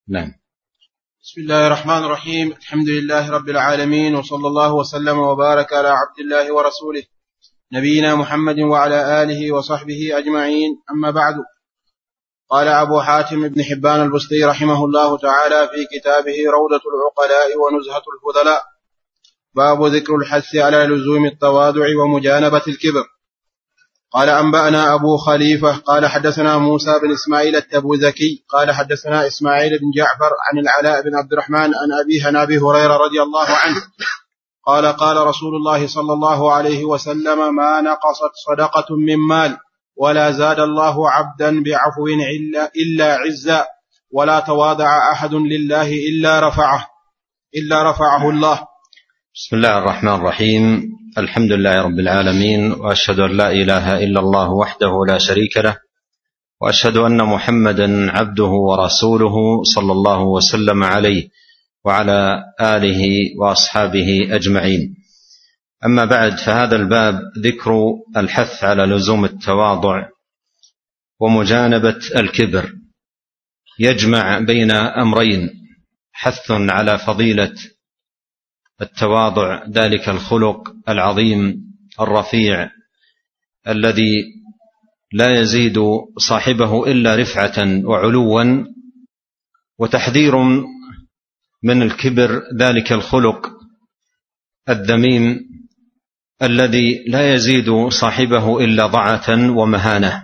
نعم. بسم الله الرحمن الرحيم. الحمد لله رب العالمين، وصلى الله وسلم وبارك على عبد الله ورسوله نبينا محمد وعلى آله وصحبه أجمعين، أما بعد. قال أبو حاتم بن حبان البستي رحمه الله تعالى في كتابه روضة العقلاء ونزهة الفضلاء: باب ذكر الحث على لزوم التواضع ومجانبة الكبر. قال أنبأنا أبو خليفة قال حدثنا موسى بن إسماعيل التبوذكي قال حدثنا إسماعيل بن جعفر عن العلاء بن عبد الرحمن عن أبيه عن أبي هريرة رضي الله عنه قال قال رسول الله صلى الله عليه وسلم: ما نقصت صدقة من مال ولا زاد الله عبدا بعفو إلا عزا، ولا تواضع أحد لله إلا رفعه الله. بسم الله الرحمن الرحيم. الحمد لله رب العالمين، وأشهد أن لا إله إلا الله وحده لا شريك له، وأشهد أن محمدا عبده ورسوله صلى الله وسلم عليه وعلى آله وأصحابه أجمعين. أما بعد، فهذا الباب ذكر الحث على لزوم التواضع ومجانبة الكبر، يجمع بين أمرين: حث على فضيلة التواضع، ذلك الخلق العظيم الرفيع الذي لا يزيد صاحبه إلا رفعة وعلوا، وتحذير من الكبر، ذلك الخلق الذميم الذي لا يزيد صاحبه إلا ضعة ومهانة.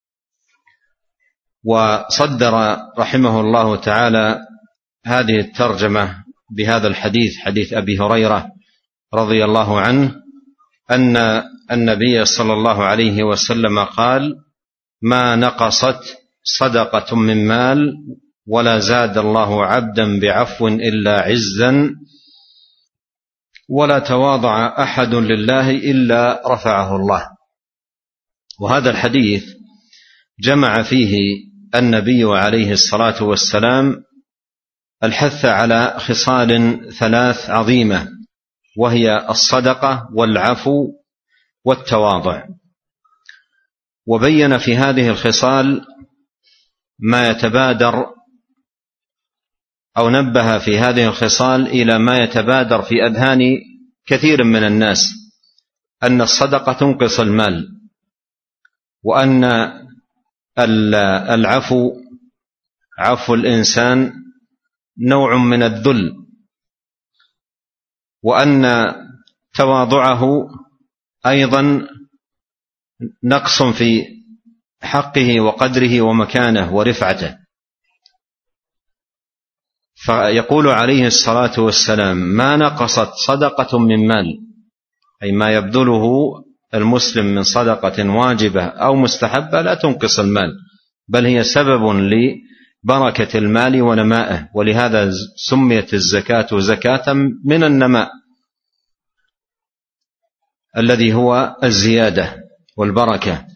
وصدر رحمه الله تعالى هذه الترجمة بهذا الحديث، حديث أبي هريرة رضي الله عنه، أن النبي صلى الله عليه وسلم قال: ما نقصت صدقة من مال ولا زاد الله عبدا بعفو إلا عزا، ولا تواضع أحد لله إلا رفعه الله. وهذا الحديث جمع فيه النبي عليه الصلاة والسلام الحث على خصال ثلاث عظيمة، وهي الصدقة والعفو والتواضع، وبين في هذه الخصال ما يتبادر، أو نبه في هذه الخصال إلى ما يتبادر في أذهان كثير من الناس، أن الصدقة تنقص المال، وأن العفو، عفو الإنسان، نوع من الذل، وأن تواضعه أيضا نقص في حقه وقدره ومكانه ورفعته. فيقول عليه الصلاة والسلام: ما نقصت صدقة من مال، أي ما يبذله المسلم من صدقة واجبة أو مستحبة لا تنقص المال، بل هي سبب لبركة المال ونمائه، ولهذا سميت الزكاة زكاة من النماء الذي هو الزيادة والبركة.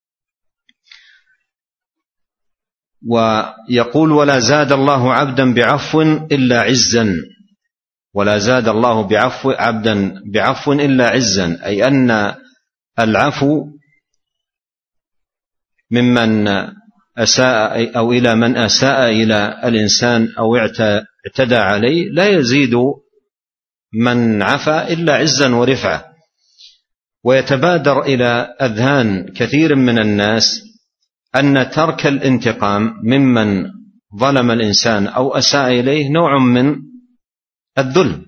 ويقول: ولا زاد الله عبدا بعفو إلا عزا، ولا زاد الله عبدا بعفو إلا عزا، أي أن العفو ممن أساء أو إلى من أساء إلى الإنسان أو اعتدى عليه لا يزيد من عفا إلا عزا ورفعة. ويتبادر إلى أذهان كثير من الناس أن ترك الانتقام ممن ظلم الإنسان أو أساء إليه نوع من الذل،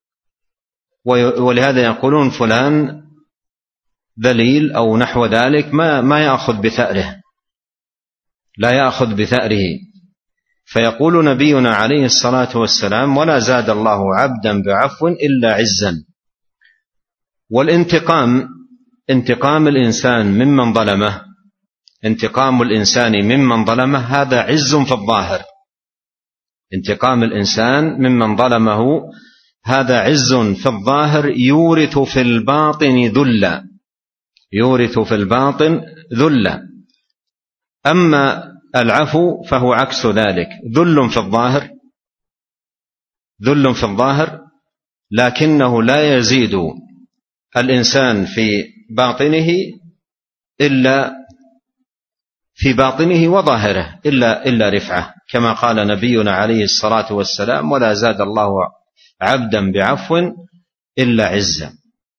ولهذا يقولون فلان ذليل أو نحو ذلك، ما يأخذ بثأره، لا يأخذ بثأره. فيقول نبينا عليه الصلاة والسلام: ولا زاد الله عبدا بعفو إلا عزا. والانتقام، انتقام الإنسان ممن ظلمه، انتقام الإنسان ممن ظلمه هذا عز في الظاهر. انتقام الإنسان ممن ظلمه هذا عز في الظاهر، يورث في الباطن ذلا، يورث في الباطن ذلا. أما العفو فهو عكس ذلك، ذل في الظاهر، ذل في الظاهر، لكنه لا يزيد الإنسان في باطنه إلا في باطنه وظاهره إلا رفعة، كما قال نبينا عليه الصلاة والسلام: ولا زاد الله عبدا بعفو إلا عزا.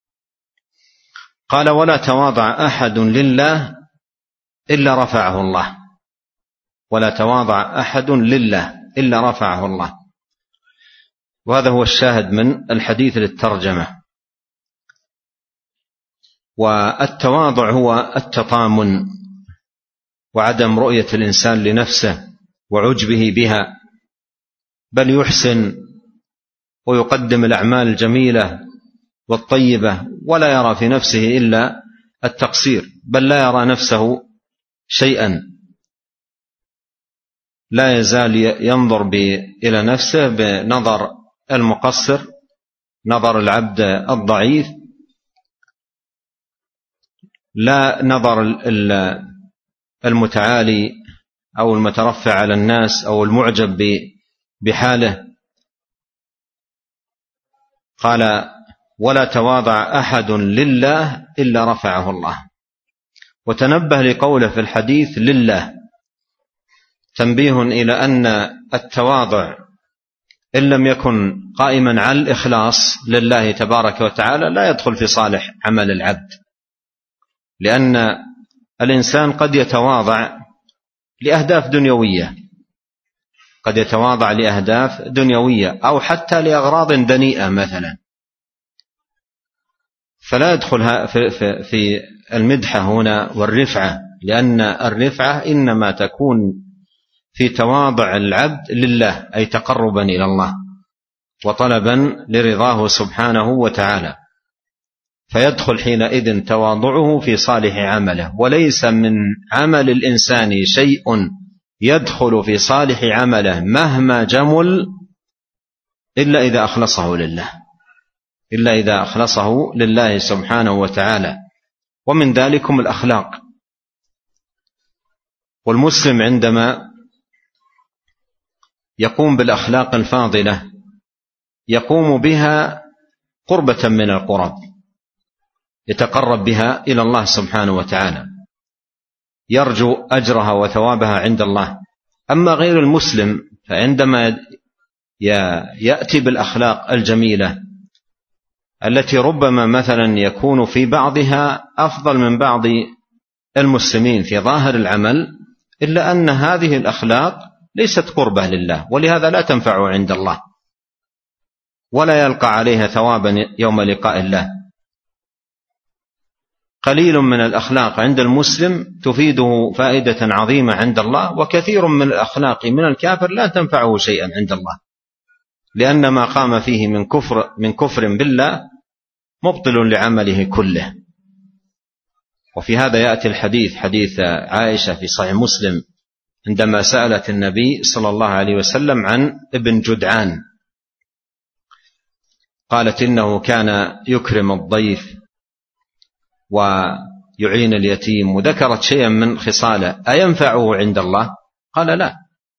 قال: ولا تواضع أحد لله إلا رفعه الله. ولا تواضع أحد لله إلا رفعه الله. وهذا هو الشاهد من الحديث للترجمة. والتواضع هو التطامن وعدم رؤية الإنسان لنفسه وعجبه بها، بل يحسن ويقدم الأعمال الجميلة والطيبة، ولا يرى في نفسه إلا التقصير، بل لا يرى نفسه شيئا، لا يزال ينظر إلى نفسه بنظر المقصر، نظر العبد الضعيف، لا نظر المتعالي أو المترفع على الناس أو المعجب بحاله. قال: ولا تواضع أحد لله إلا رفعه الله. وتنبه لقوله في الحديث لله، تنبيه إلى أن التواضع إن لم يكن قائما على الإخلاص لله تبارك وتعالى لا يدخل في صالح عمل العبد، لأن الإنسان قد يتواضع لأهداف دنيوية، قد يتواضع لأهداف دنيوية أو حتى لأغراض دنيئة مثلا، فلا يدخل في المدحة هنا والرفعة، لأن الرفعة إنما تكون في تواضع العبد لله، أي تقربا إلى الله وطلبا لرضاه سبحانه وتعالى، فيدخل حينئذ تواضعه في صالح عمله. وليس من عمل الإنسان شيء يدخل في صالح عمله مهما جمل إلا إذا أخلصه لله، إلا إذا أخلصه لله سبحانه وتعالى. ومن ذلكم الأخلاق. والمسلم عندما يقوم بالأخلاق الفاضلة يقوم بها قربة من القرب، يتقرب بها إلى الله سبحانه وتعالى، يرجو أجرها وثوابها عند الله. أما غير المسلم فعندما يأتي بالأخلاق الجميلة التي ربما مثلا يكون في بعضها أفضل من بعض المسلمين في ظاهر العمل، إلا أن هذه الأخلاق ليست قربة لله، ولهذا لا تنفع عند الله ولا يلقى عليها ثوابا يوم لقاء الله. قليل من الأخلاق عند المسلم تفيده فائدة عظيمة عند الله، وكثير من الأخلاق من الكافر لا تنفعه شيئا عند الله، لأن ما قام فيه من كفر بالله مبطل لعمله كله. وفي هذا يأتي الحديث، حديث عائشة في صحيح مسلم عندما سألت النبي صلى الله عليه وسلم عن ابن جدعان، قالت إنه كان يكرم الضيف ويعين اليتيم، وذكرت شيئا من خصاله، أينفعه عند الله؟ قال لا،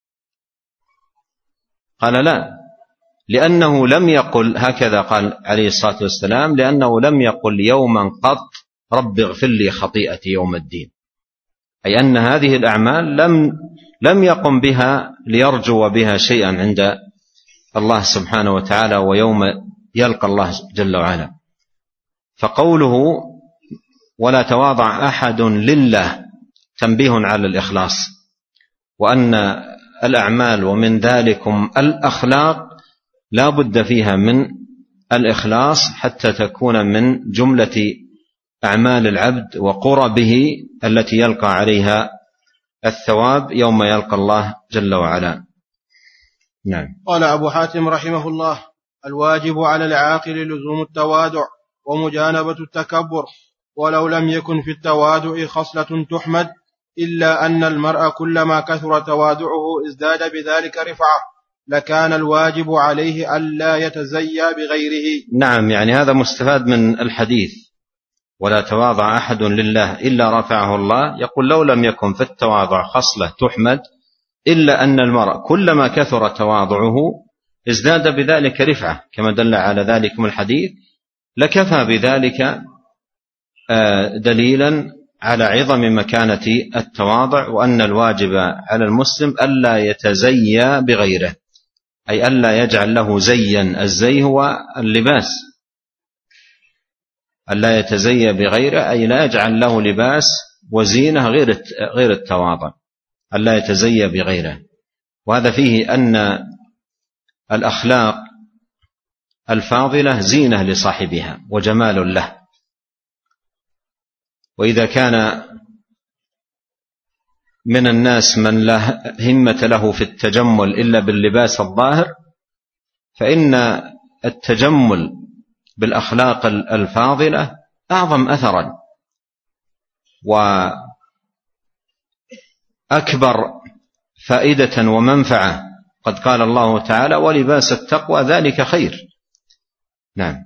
قال لا، لأنه لم يقل هكذا، قال عليه الصلاة والسلام: لأنه لم يقل يوما قط رب اغفر لي خطيئتي يوم الدين، أي أن هذه الأعمال لم يقم بها ليرجو بها شيئا عند الله سبحانه وتعالى ويوم يلقى الله جل وعلا. فقوله ولا تواضع أحد لله تنبيه على الإخلاص، وأن الأعمال ومن ذلكم الأخلاق لا بد فيها من الإخلاص حتى تكون من جملة أعمال العبد وقربه التي يلقى عليها الثواب يوم يلقى الله جل وعلا. نعم. قال أبو حاتم رحمه الله: الواجب على العاقل لزوم التواضع ومجانبة التكبر، ولو لم يكن في التواضع خصلة تحمد، إلا أن المرء كلما كثر تواضعه ازداد بذلك رفعة، لكان الواجب عليه ألا يتزيى بغيره. نعم، يعني هذا مستفاد من الحديث ولا تواضع أحد لله إلا رفعه الله. يقول لو لم يكن في التواضع خصلة تحمد، إلا أن المرء كلما كثر تواضعه ازداد بذلك رفعة، كما دل على ذلك من الحديث، لكفى بذلك دليلا على عظم مكانة التواضع، وأن الواجب على المسلم ألا يتزيى بغيره، أي ألا يجعل له زيا. الزي هو اللباس، ألا يتزيى بغيره أي لا يجعل له لباس وزينة غير التواضع، ألا يتزيى بغيره. وهذا فيه أن الأخلاق الفاضلة زينة لصاحبها وجمال له. وإذا كان من الناس من لا همة له في التجمل إلا باللباس الظاهر، فإن التجمل بالأخلاق الفاضلة أعظم أثرا وأكبر فائدة ومنفعة. قد قال الله تعالى: ولباس التقوى ذلك خير. نعم.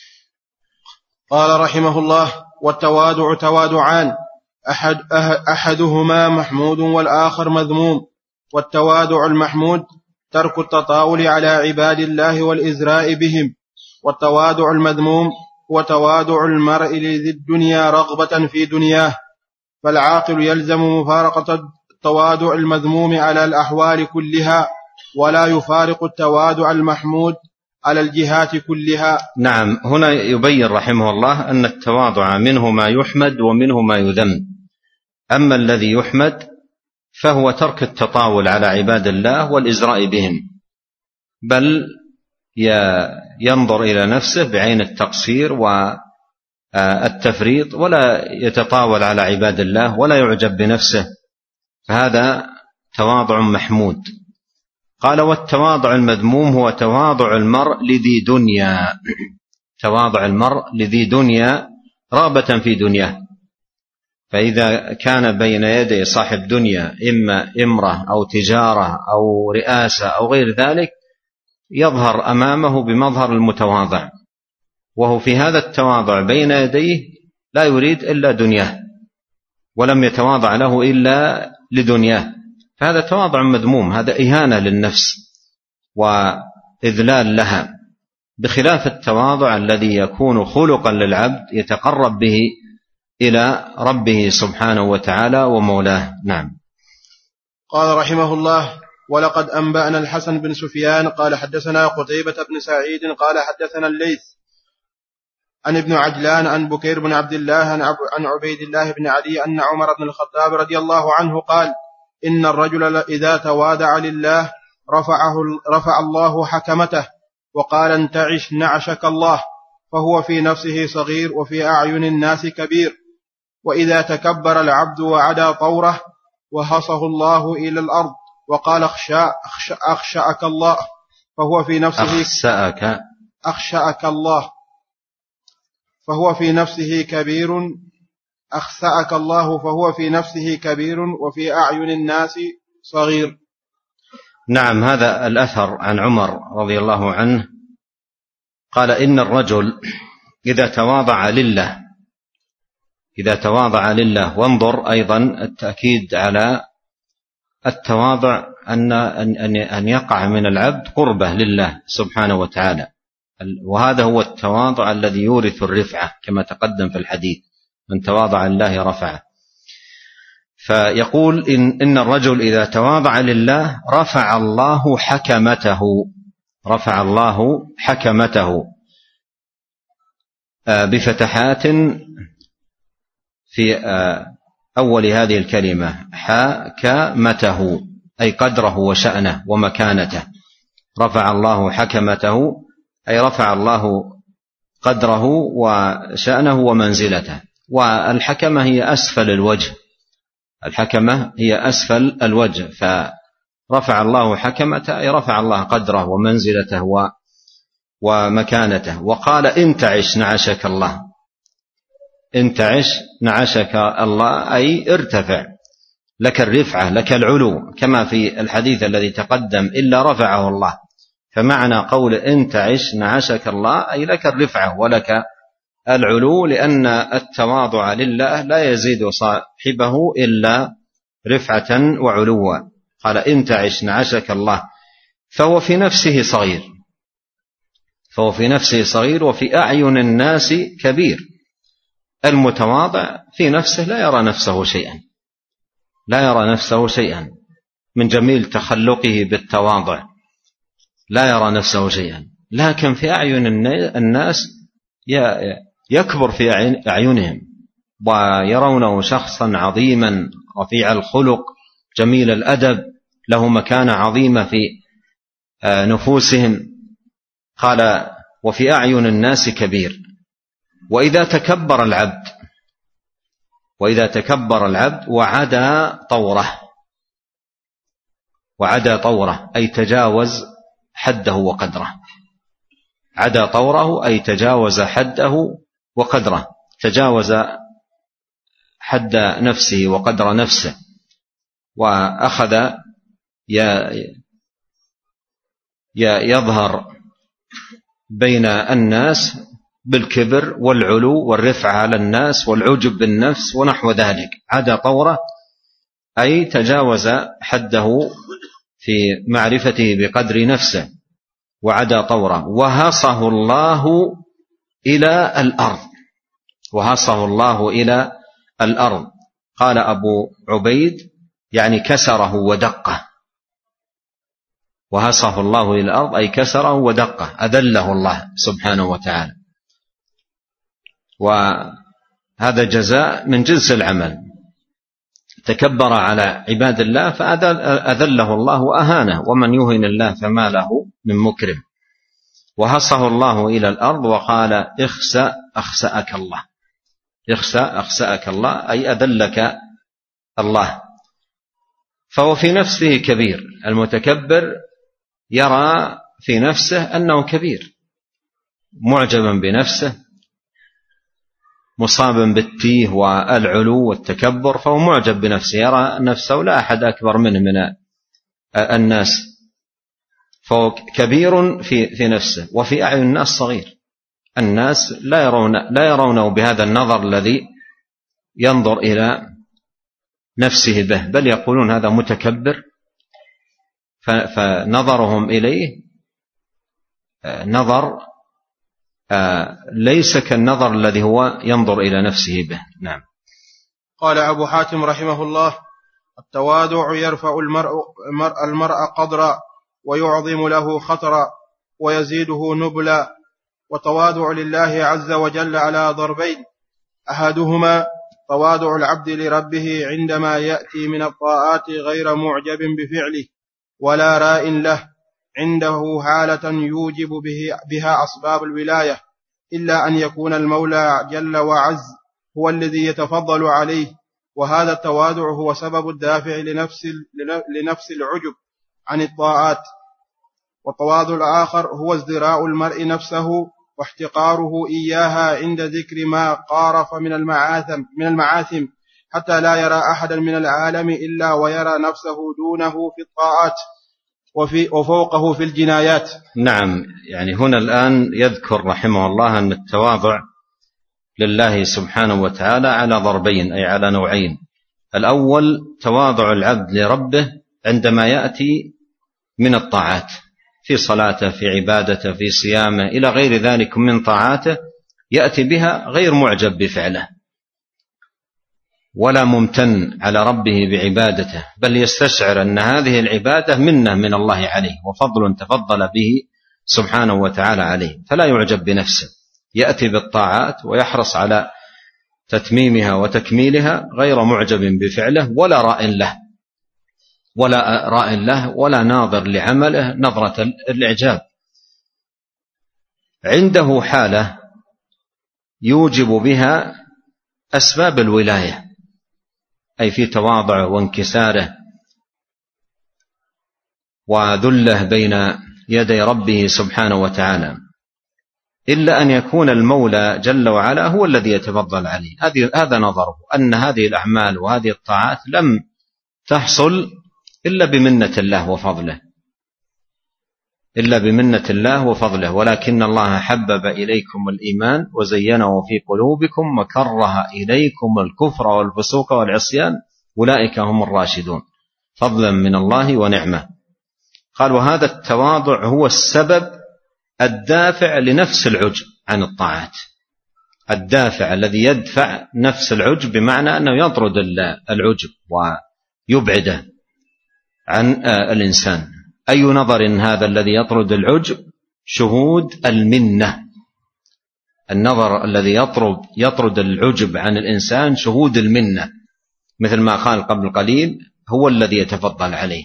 قال رحمه الله: والتواضع توادعان، أحدهما محمود والآخر مذموم. والتواضع المحمود ترك التطاول على عباد الله والإزراء بهم، والتواضع المذموم هو تواضع المرء لذي الدنيا رغبة في دنياه، فالعاقل يلزم مفارقة التواضع المذموم على الأحوال كلها، ولا يفارق التواضع المحمود على الجهات كلها. نعم. هنا يبين رحمه الله أن التواضع منه ما يحمد ومنه ما يذم. أما الذي يحمد فهو ترك التطاول على عباد الله والإزراء بهم، بل ينظر إلى نفسه بعين التقصير والتفريط، ولا يتطاول على عباد الله ولا يعجب بنفسه، فهذا تواضع محمود. قال: والتواضع المذموم هو تواضع المرء لذي دنيا، تواضع المرء لذي دنيا رغبة في دنياه. فإذا كان بين يدي صاحب دنيا إما إمرة أو تجارة أو رئاسة أو غير ذلك، يظهر أمامه بمظهر المتواضع، وهو في هذا التواضع بين يديه لا يريد إلا دنياه، ولم يتواضع له إلا لدنياه، فهذا تواضع مذموم، هذا إهانة للنفس وإذلال لها، بخلاف التواضع الذي يكون خلقا للعبد يتقرب به إلى ربه سبحانه وتعالى ومولاه. نعم. قال رحمه الله: ولقد أنبأنا الحسن بن سفيان قال حدثنا قتيبة بن سعيد قال حدثنا الليث عن ابن عجلان عن بكير بن عبد الله عن عبيد الله بن علي أن عمر بن الخطاب رضي الله عنه قال: إن الرجل إذا توادع لله رفع الله حكمته، وقال: انتعش نعشك الله، فهو في نفسه صغير وفي أعين الناس كبير. وإذا تكبر العبد وعدا طوره وهصه الله إلى الأرض وقال: أخشأك الله، فهو في نفسه أخشأك الله، فهو في نفسه كبير. أخسأك الله، فهو في نفسه كبير وفي أعين الناس صغير. نعم. هذا الأثر عن عمر رضي الله عنه قال: إن الرجل إذا تواضع لله، وانظر أيضا التأكيد على التواضع أن يقع من العبد قربة لله سبحانه وتعالى، وهذا هو التواضع الذي يورث الرفعة كما تقدم في الحديث: من تواضع لله رفعه. فيقول إن الرجل إذا تواضع لله رفع الله حكمته بفتحات في أول هذه الكلمة: حكمته أي قدره وشأنه ومكانته. رفع الله حكمته أي رفع الله قدره وشأنه ومنزلته. والحكمة هي أسفل الوجه، فرفع الله حكمته أي رفع الله قدره ومنزلته ومكانته. وقال: انتعش نعشك الله، انتعش نعشك الله أي ارتفع، لك الرفعة، لك العلو، كما في الحديث الذي تقدم: إلا رفعه الله. فمعنى قول انتعش نعشك الله أي لك الرفعة ولك العلو، لأن التواضع لله لا يزيد صاحبه إلا رفعة وعلوا. قال: انتعش نعشك الله، فهو في نفسه صغير وفي أعين الناس كبير. المتواضع في نفسه لا يرى نفسه شيئا، لا يرى نفسه شيئا، من جميل تخلقه بالتواضع لا يرى نفسه شيئا، لكن في أعين الناس يكبر في أعينهم ويرونه شخصا عظيما رفيع الخلق جميل الأدب له مكانة عظيمة في نفوسهم. قال وفي أعين الناس كبير. وإذا تكبر العبد وعدا طوره أي تجاوز حده وقدره، عدا طوره أي تجاوز حده وقدره، تجاوز حد نفسه وقدر نفسه، وأخذ يظهر بين الناس بالكبر والعلو والرفعة على الناس والعجب بالنفس ونحو ذلك. عدا طوره أي تجاوز حده في معرفته بقدر نفسه، وعدا طوره. وهصه الله إلى الأرض. قال أبو عبيد يعني كسره ودقه، وهصه الله إلى الأرض أي كسره ودقه، أذله الله سبحانه وتعالى. وهذا جزاء من جنس العمل، تكبر على عباد الله فأذله الله وأهانه، ومن يهن الله فما له من مكرم. وهصه الله إلى الأرض وقال اخسأ أخسأك الله أي أذلك الله. فهو في نفسه كبير، المتكبر يرى في نفسه أنه كبير، معجبا بنفسه، مصابا بالتيه والعلو والتكبر، فهو معجب بنفسه، يرى نفسه لا أحد أكبر منه من الناس، فهو كبير في نفسه. وفي أعين الناس صغير، الناس لا يرونه بهذا النظر الذي ينظر إلى نفسه به، بل يقولون هذا متكبر، فنظرهم إليه نظر ليس كالنظر الذي هو ينظر إلى نفسه به. نعم. قال أبو حاتم رحمه الله: التواضع يرفع المرء قدرا ويعظم له خطرا ويزيده نبلا. وتواضع لله عز وجل على ضربين: أحدهما تواضع العبد لربه عندما يأتي من الطاعات غير معجب بفعله ولا راء له، عنده حالة يوجب بها أسباب الولاية، إلا أن يكون المولى جل وعز هو الذي يتفضل عليه، وهذا التواضع هو سبب الدافع لنفس العجب عن الطاعات. والتواضع الآخر هو ازدراء المرء نفسه واحتقاره إياها عند ذكر ما قارف من المعاثم، حتى لا يرى أحدا من العالم إلا ويرى نفسه دونه في الطاعات وفوقه في الجنايات. نعم. يعني هنا الآن يذكر رحمه الله أن التواضع لله سبحانه وتعالى على ضربين، أي على نوعين. الأول تواضع العبد لربه عندما يأتي من الطاعات، في صلاته، في عبادته، في صيامه، إلى غير ذلك من طاعاته، يأتي بها غير معجب بفعله ولا ممتن على ربه بعبادته، بل يستشعر أن هذه العبادة منة من الله عليه وفضل تفضل به سبحانه وتعالى عليه، فلا يعجب بنفسه، يأتي بالطاعات ويحرص على تتميمها وتكميلها غير معجب بفعله ولا راء له ولا ناظر لعمله نظرة الإعجاب. عنده حالة يوجب بها أسباب الولاية، أي في تواضعه وانكساره وذله بين يدي ربه سبحانه وتعالى، إلا أن يكون المولى جل وعلا هو الذي يتفضل عليه. هذا نظره، أن هذه الأعمال وهذه الطاعات لم تحصل إلا بمنة الله وفضله، ولكن الله حبب إليكم الإيمان وزينه في قلوبكم وكره إليكم الكفر والفسوق والعصيان أولئك هم الراشدون فضلا من الله ونعمة. قال وهذا التواضع هو السبب الدافع لنفس العجب عن الطاعات، الدافع الذي يدفع نفس العجب، بمعنى أنه يطرد العجب ويبعده عن الإنسان. أي نظر هذا الذي يطرد العجب؟ شهود المنة. النظر الذي يطرد العجب عن الإنسان شهود المنة، مثل ما قال قبل قليل هو الذي يتفضل عليه.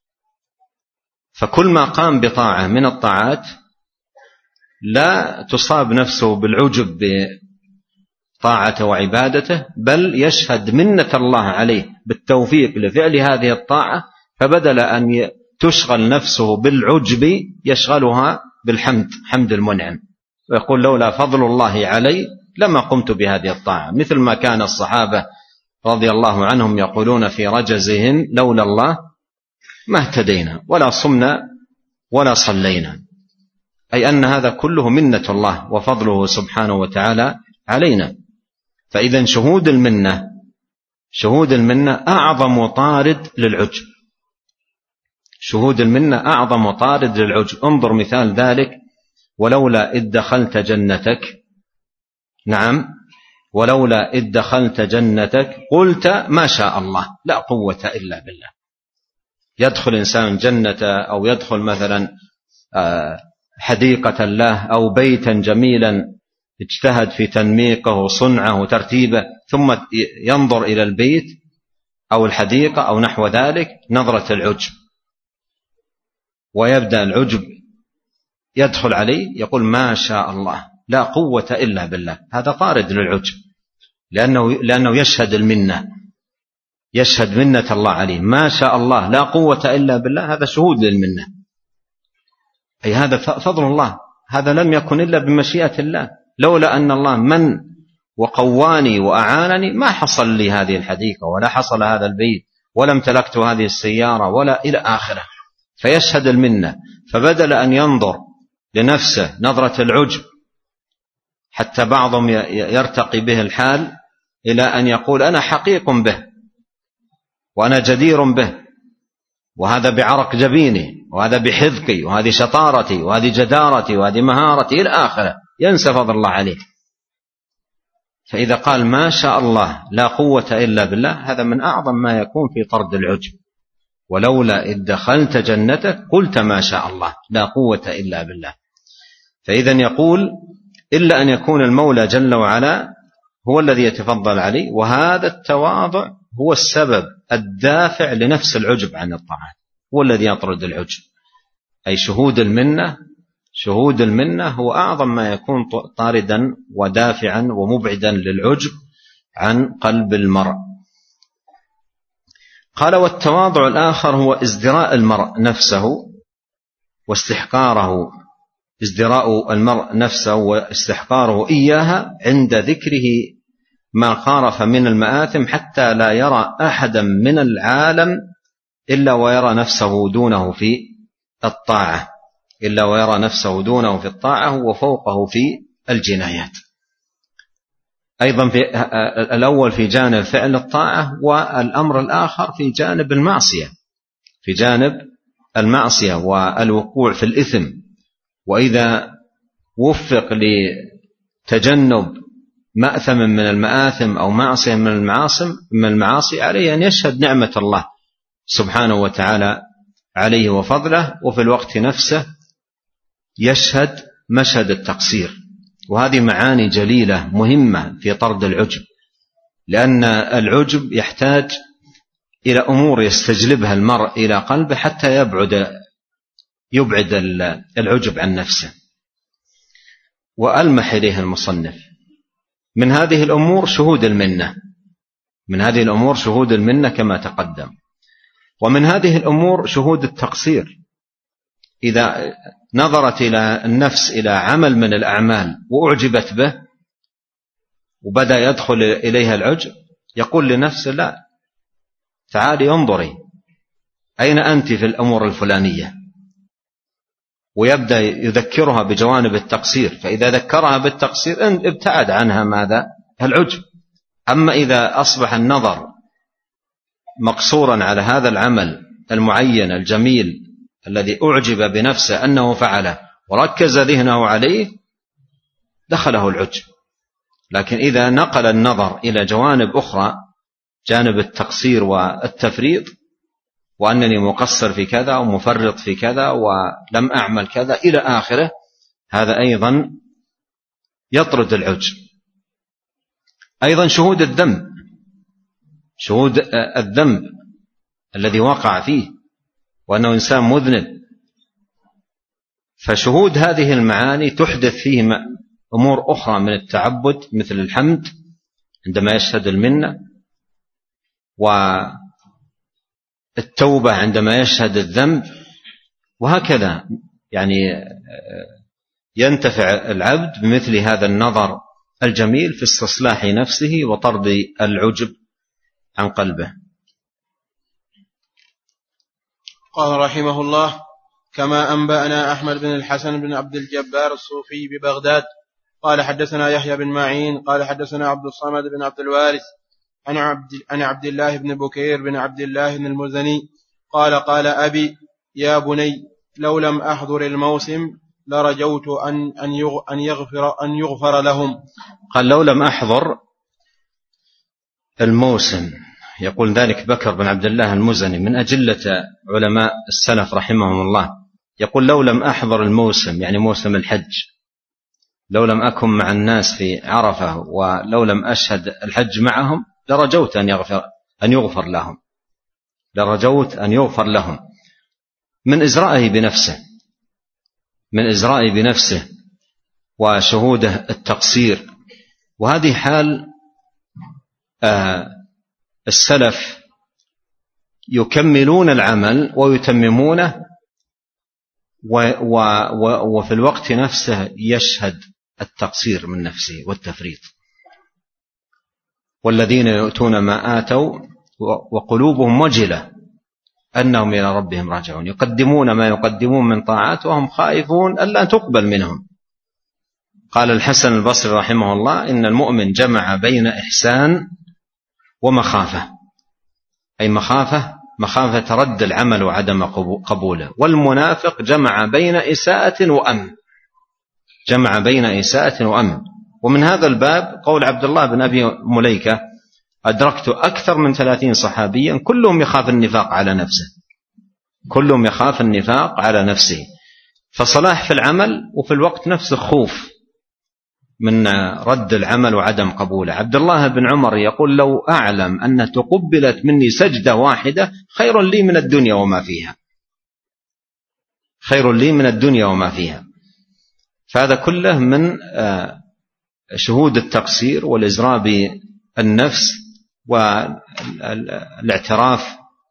فكل ما قام بطاعة من الطاعات لا تصاب نفسه بالعجب بطاعته وعبادته، بل يشهد منة الله عليه بالتوفيق لفعل هذه الطاعة، فبدل أن تشغل نفسه بالعجب يشغلها بالحمد، حمد المنعم، ويقول لولا فضل الله علي لما قمت بهذه الطاعة، مثل ما كان الصحابة رضي الله عنهم يقولون في رجزهم لولا الله ما اهتدينا ولا صمنا ولا صلينا، أي أن هذا كله منة الله وفضله سبحانه وتعالى علينا. فإذا شهود المنة أعظم طارد للعجب، شهود المنة أعظم طارد للعجب. انظر مثال ذلك: ولولا إذ دخلت جنتك، نعم، ولولا إذ دخلت جنتك قلت ما شاء الله لا قوة إلا بالله. يدخل إنسان جنة أو يدخل مثلا حديقة الله أو بيتا جميلا اجتهد في تنميقه وصنعه وترتيبه، ثم ينظر إلى البيت أو الحديقة أو نحو ذلك نظرة العجب، ويبدأ العجب يدخل عليه، يقول ما شاء الله لا قوة إلا بالله. هذا طارد للعجب، لأنه يشهد المنة، يشهد منة الله عليه. ما شاء الله لا قوة إلا بالله، هذا شهود للمنة، أي هذا فضل الله، هذا لم يكن إلا بمشيئة الله. لولا أن الله من وقواني وأعانني ما حصل لي هذه الحديقة ولا حصل هذا البيت ولا امتلكت هذه السيارة ولا إلى آخره. فيشهد المنة، فبدل أن ينظر لنفسه نظرة العجب، حتى بعضهم يرتقي به الحال إلى أن يقول أنا حقيق به وأنا جدير به، وهذا بعرق جبيني، وهذا بحذقي، وهذه شطارتي، وهذه جدارتي، وهذه مهارتي إلى آخره، ينسى فضل الله عليه. فإذا قال ما شاء الله لا قوة إلا بالله، هذا من أعظم ما يكون في طرد العجب. ولولا إذ دخلت جنتك قلت ما شاء الله لا قوة إلا بالله. فإذا يقول إلا أن يكون المولى جل وعلا هو الذي يتفضل عليه، وهذا التواضع هو السبب الدافع لنفس العجب عن الطاعات، هو الذي يطرد العجب. أي شهود المنة هو أعظم ما يكون طاردا ودافعا ومبعدا للعجب عن قلب المرء. قال والتواضع الآخر هو ازدراء المرء نفسه واستحقاره، ازدراء المرء نفسه واستحقاره إياها عند ذكره ما قارف من المآثم، حتى لا يرى أحدا من العالم إلا ويرى نفسه دونه في الطاعة، وفوقه في الجنايات. أيضا في الأول في جانب فعل الطاعة، والأمر الآخر في جانب المعصية، والوقوع في الإثم. وإذا وفق لتجنب مأثم من المآثم أو معصية من المعاصي، عليه أن يشهد نعمة الله سبحانه وتعالى عليه وفضله، وفي الوقت نفسه يشهد مشهد التقصير. وهذه معاني جليلة مهمة في طرد العجب، لأن العجب يحتاج إلى أمور يستجلبها المرء إلى قلبه حتى يبعد العجب عن نفسه. وألمح إليه المصنف من هذه الأمور شهود المنة كما تقدم. ومن هذه الأمور شهود التقصير، إذا نظرت إلى النفس إلى عمل من الأعمال وأعجبت به وبدأ يدخل إليها العجب، يقول لنفسه لا، تعالي انظري أين أنت في الأمور الفلانية، ويبدأ يذكرها بجوانب التقصير. فإذا ذكرها بالتقصير ابتعد عنها ماذا؟ العجب. أما إذا أصبح النظر مقصورا على هذا العمل المعين الجميل الذي أعجب بنفسه أنه فعله وركز ذهنه عليه، دخله العجب، لكن إذا نقل النظر إلى جوانب أخرى، جانب التقصير والتفريط، وأنني مقصر في كذا ومفرط في كذا ولم أعمل كذا إلى آخره، هذا أيضا يطرد العجب. أيضا شهود الذنب، شهود الذنب الذي وقع فيه وأنه إنسان مذنب، فشهود هذه المعاني تحدث فيه أمور أخرى من التعبد، مثل الحمد عندما يشهد المنة، والتوبة عندما يشهد الذنب، وهكذا. يعني ينتفع العبد بمثل هذا النظر الجميل في استصلاح نفسه وطرد العجب عن قلبه. قال رحمه الله: كما أنبأنا أحمد بن الحسن بن عبد الجبار الصوفي ببغداد قال حدثنا يحيى بن معين قال حدثنا عبد الصمد بن عبد الوارث عن عبد الله بن بكير بن عبد الله بن المزني قال قال أبي: يا بني، لو لم أحضر الموسم لرجوت أن يغفر لهم. قال: لو لم أحضر الموسم، يقول ذلك بكر بن عبد الله المزني من أجلة علماء السلف رحمهم الله، يقول: لو لم أحضر الموسم، يعني موسم الحج، لو لم أكن مع الناس في عرفة ولو لم أشهد الحج معهم لرجوت أن يغفر لهم، لرجوت أن يغفر لهم، من إزرائه بنفسه، من إزرائه بنفسه وشهوده التقصير. وهذه حال السلف، يكملون العمل ويتممونه، وفي الوقت نفسه يشهد التقصير من نفسه والتفريط. والذين يؤتون ما آتوا وقلوبهم وجلة أنهم إلى ربهم راجعون، يقدمون ما يقدمون من طاعات وهم خائفون ألا تقبل منهم. قال الحسن البصري رحمه الله: إن المؤمن جمع بين إحسان ومخافة، أي مخافة رد العمل وعدم قبوله. والمنافق جمع بين إساءة وأمن، جمع بين إساءة وأمن. ومن هذا الباب قول عبد الله بن أبي مليكة: أدركت أكثر من 30 صحابيا كلهم يخاف النفاق على نفسه، كلهم يخاف النفاق على نفسه. فصلاح في العمل وفي الوقت نفسه خوف من رد العمل وعدم قبوله. عبد الله بن عمر يقول: لو أعلم أن تقبلت مني سجدة واحدة خير لي من الدنيا وما فيها، خير لي من الدنيا وما فيها. فهذا كله من شهود التقصير والإزراء بالنفس والاعتراف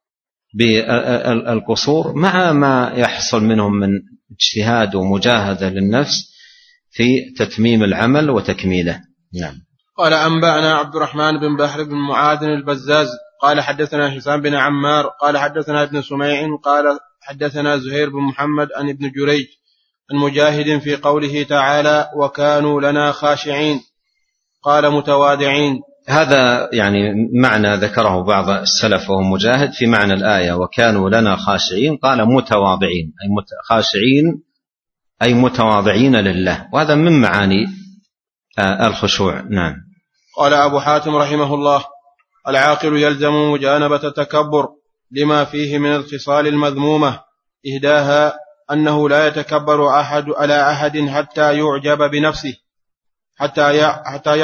بالقصور، مع ما يحصل منهم من اجتهاد ومجاهدة للنفس في تتميم العمل وتكميله. نعم. قال أنبأنا عبد الرحمن بن بحر بن معاذ البزاز قال حدثنا هشام بن عمار قال حدثنا ابن سميع قال حدثنا زهير بن محمد عن ابن جريج عن مجاهد في قوله تعالى: وكانوا لنا خاشعين، قال متواضعين. هذا يعني معنى ذكره بعض السلف وهو مجاهد في معنى الآية: وكانوا لنا خاشعين، قال متواضعين، أي خاشعين أي متواضعين لله، وهذا من معاني الخشوع. نعم. قال أبو حاتم رحمه الله: العاقل يلزم مجانبة التكبر لما فيه من الخصال المذمومة، إهداها أنه لا يتكبر أحد على أحد حتى يعجب بنفسه، حتى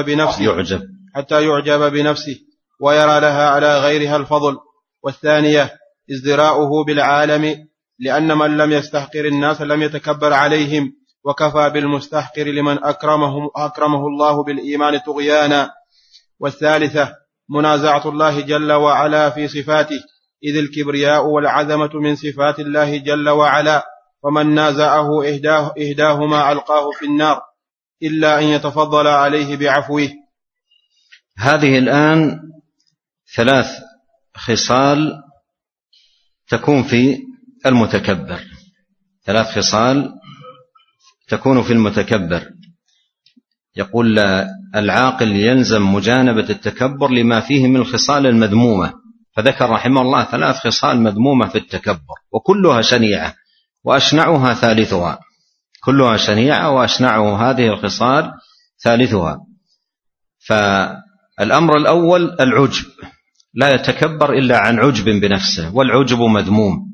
يعجب بنفسه ويرى لها على غيرها الفضل. والثانية ازدراؤه بالعالم، لأن من لم يستحقر الناس لم يتكبر عليهم، وكفى بالمستحقر لمن أكرمه الله بالإيمان طغيانا. والثالثة منازعة الله جل وعلا في صفاته، إذ الكبرياء والعظمة من صفات الله جل وعلا، ومن نازعه إهداهما ألقاه في النار إلا أن يتفضل عليه بعفوه. هذه الآن 3 خصال تكون في المتكبر، 3 خصال تكون في المتكبر. يقول: العاقل يلزم مجانبة التكبر لما فيه من الخصال المذمومة، فذكر رحمه الله 3 خصال مذمومة في التكبر، وكلها شنيعة وأشنعها ثالثها، كلها شنيعة وأشنعه هذه الخصال ثالثها. فالأمر الأول العجب، لا يتكبر إلا عن عجب بنفسه، والعجب مذموم.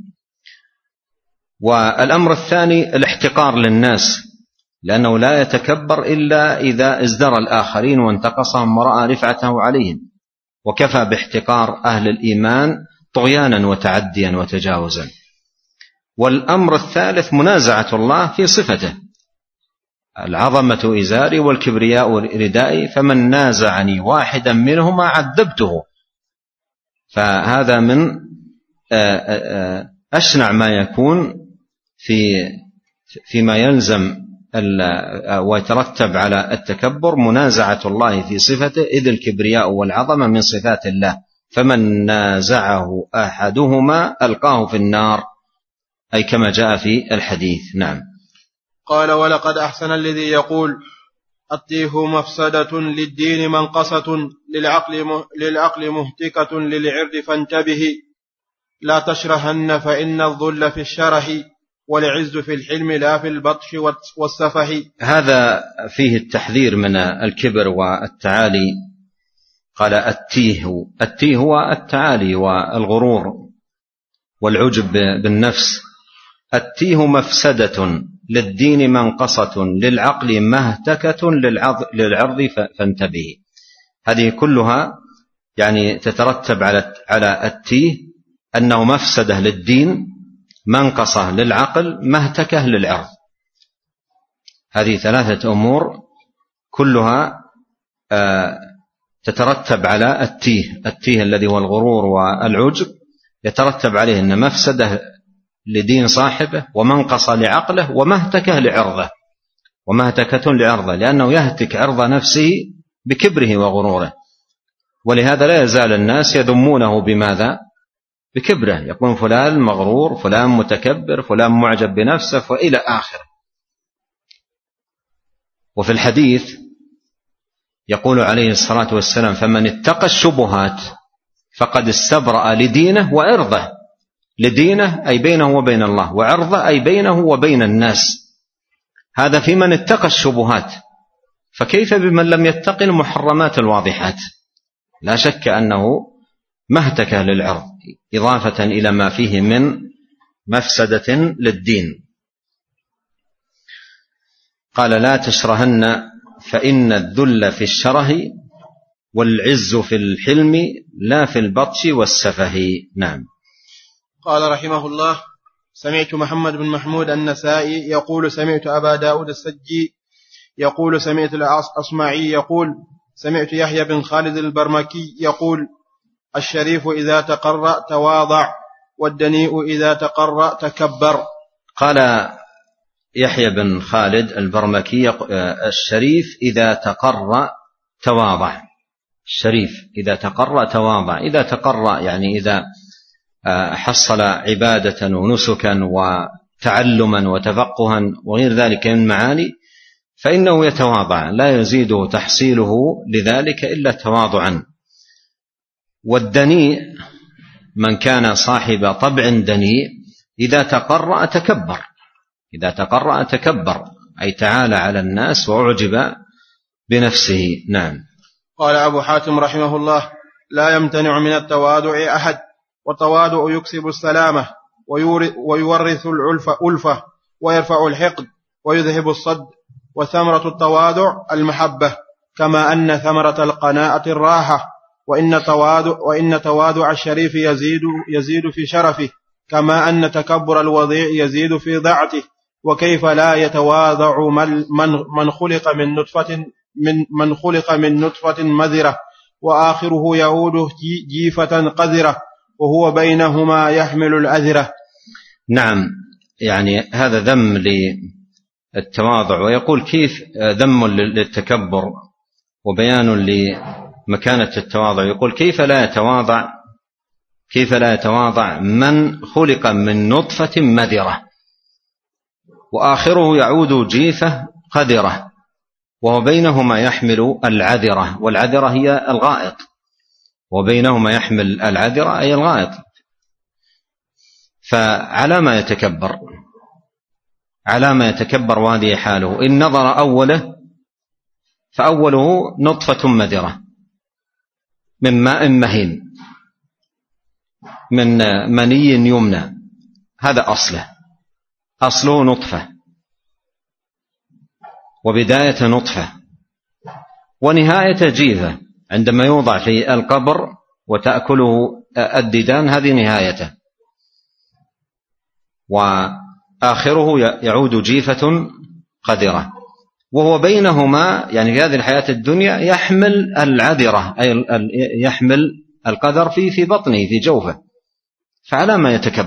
والأمر الثاني الاحتقار للناس، لأنه لا يتكبر إلا إذا ازدرى الآخرين وانتقصهم ورأى رفعته عليهم، وكفى باحتقار أهل الإيمان طغيانا وتعديا وتجاوزا. والأمر الثالث منازعة الله في صفته، العظمة إزاري والكبرياء ردائي، فمن نازعني واحدا منهما عذبته. فهذا من أشنع ما يكون فيما يلزم ويترتب على التكبر، منازعة الله في صفته، إذ الكبرياء والعظمة من صفات الله، فمن نازعه أحدهما ألقاه في النار، أي كما جاء في الحديث. نعم. قال: ولقد أحسن الذي يقول: التيه مفسدة للدين منقصة، للعقل مهتكة، للعرض فانتبه، لا تشرهن فإن الذل في الشره، والعز في الحلم لا في البطش والسفه. هذا فيه التحذير من الكبر والتعالي. قال التيه هو التعالي والغرور والعجب بالنفس. التيه مفسدة للدين منقصة، للعقل مهتكة، للعرض فانتبه. هذه كلها يعني تترتب على التيه أنه مفسدة للدين، منقصة للعقل، مهتكة للعرض. هذه ثلاثة أمور كلها تترتب على التيه الذي هو الغرور والعجب، يترتب عليه أن مفسدة لدين صاحبه، ومنقصة لعقله، ومهتكة لعرضه، لأنه يهتك عرض نفسه بكبره وغروره. ولهذا لا يزال الناس يذمونه بماذا؟ بكبره، يقول فلان مغرور، فلان متكبر، فلان معجب بنفسه، وإلى آخره. وفي الحديث يقول عليه الصلاة والسلام: فمن اتقى الشبهات فقد استبرأ لدينه وعرضه. لدينه أي بينه وبين الله، وعرضه أي بينه وبين الناس. هذا في من اتقى الشبهات، فكيف بمن لم يتقي المحرمات الواضحات؟ لا شك أنه مهتكة للعرض، إضافة إلى ما فيه من مفسدة للدين. قال: لا تشرهن فإن الذل في الشره، والعز في الحلم لا في البطش والسفه. نعم. قال رحمه الله: سمعت محمد بن محمود النسائي يقول: سمعت أبا داود السجي يقول: سمعت الأصمعي يقول: سمعت يحيى بن خالد البرمكي يقول: الشريف إذا تقرأ تواضع، والدنيء إذا تقرأ تكبر. قال يحيى بن خالد البرمكي: الشريف إذا تقرأ تواضع. الشريف إذا تقرأ تواضع. إذا تقرأ يعني إذا حصل عبادة ونسكا وتعلما وتفقها وغير ذلك من معاني، فإنه يتواضع، لا يزيده تحصيله لذلك إلا تواضعا. والدنيء من كان صاحب طبع دنيء إذا تقرأ تكبر. إذا تقرأ تكبر أي تعالى على الناس وأعجب بنفسه. نعم. قال أبو حاتم رحمه الله: لا يمتنع من التواضع أحد، والتواضع يكسب السلامة، ويورث الألفة، ويرفع الحقد، ويذهب الصد. وثمرة التواضع المحبة، كما أن ثمرة القناعة الراحة. وإن تواضع الشريف يزيد في شرفه، كما أن تكبر الوضيع يزيد في ضعته. وكيف لا يتواضع من خلق من نطفة مذرة، وآخره يعود جيفة قذرة، وهو بينهما يحمل الأذرة. نعم. يعني هذا ذم للتواضع، ويقول كيف ذم للتكبر وبيان لمكانة التواضع. يقول كيف لا يتواضع من خلق من نطفة مذرة، وآخره يعود جيفة قذرة، وهو بينهما يحمل العذرة، والعذرة هي الغائط، وبينهما يحمل العذرة أي الغائط. فعلى ما يتكبر، وهذه حاله. إن نظر أوله فأوله نطفة مذرة من ماء مهين من مني يمنى، هذا أصله نطفة، وبداية نطفة، ونهاية جيفة عندما يوضع في القبر وتأكله الديدان، هذه نهايته، وآخره يعود جيفة قذرة، وهو بينهما يعني في هذه الحياة الدنيا يحمل العذرة، أي يحمل القذر في بطنه في جوفه، فعلى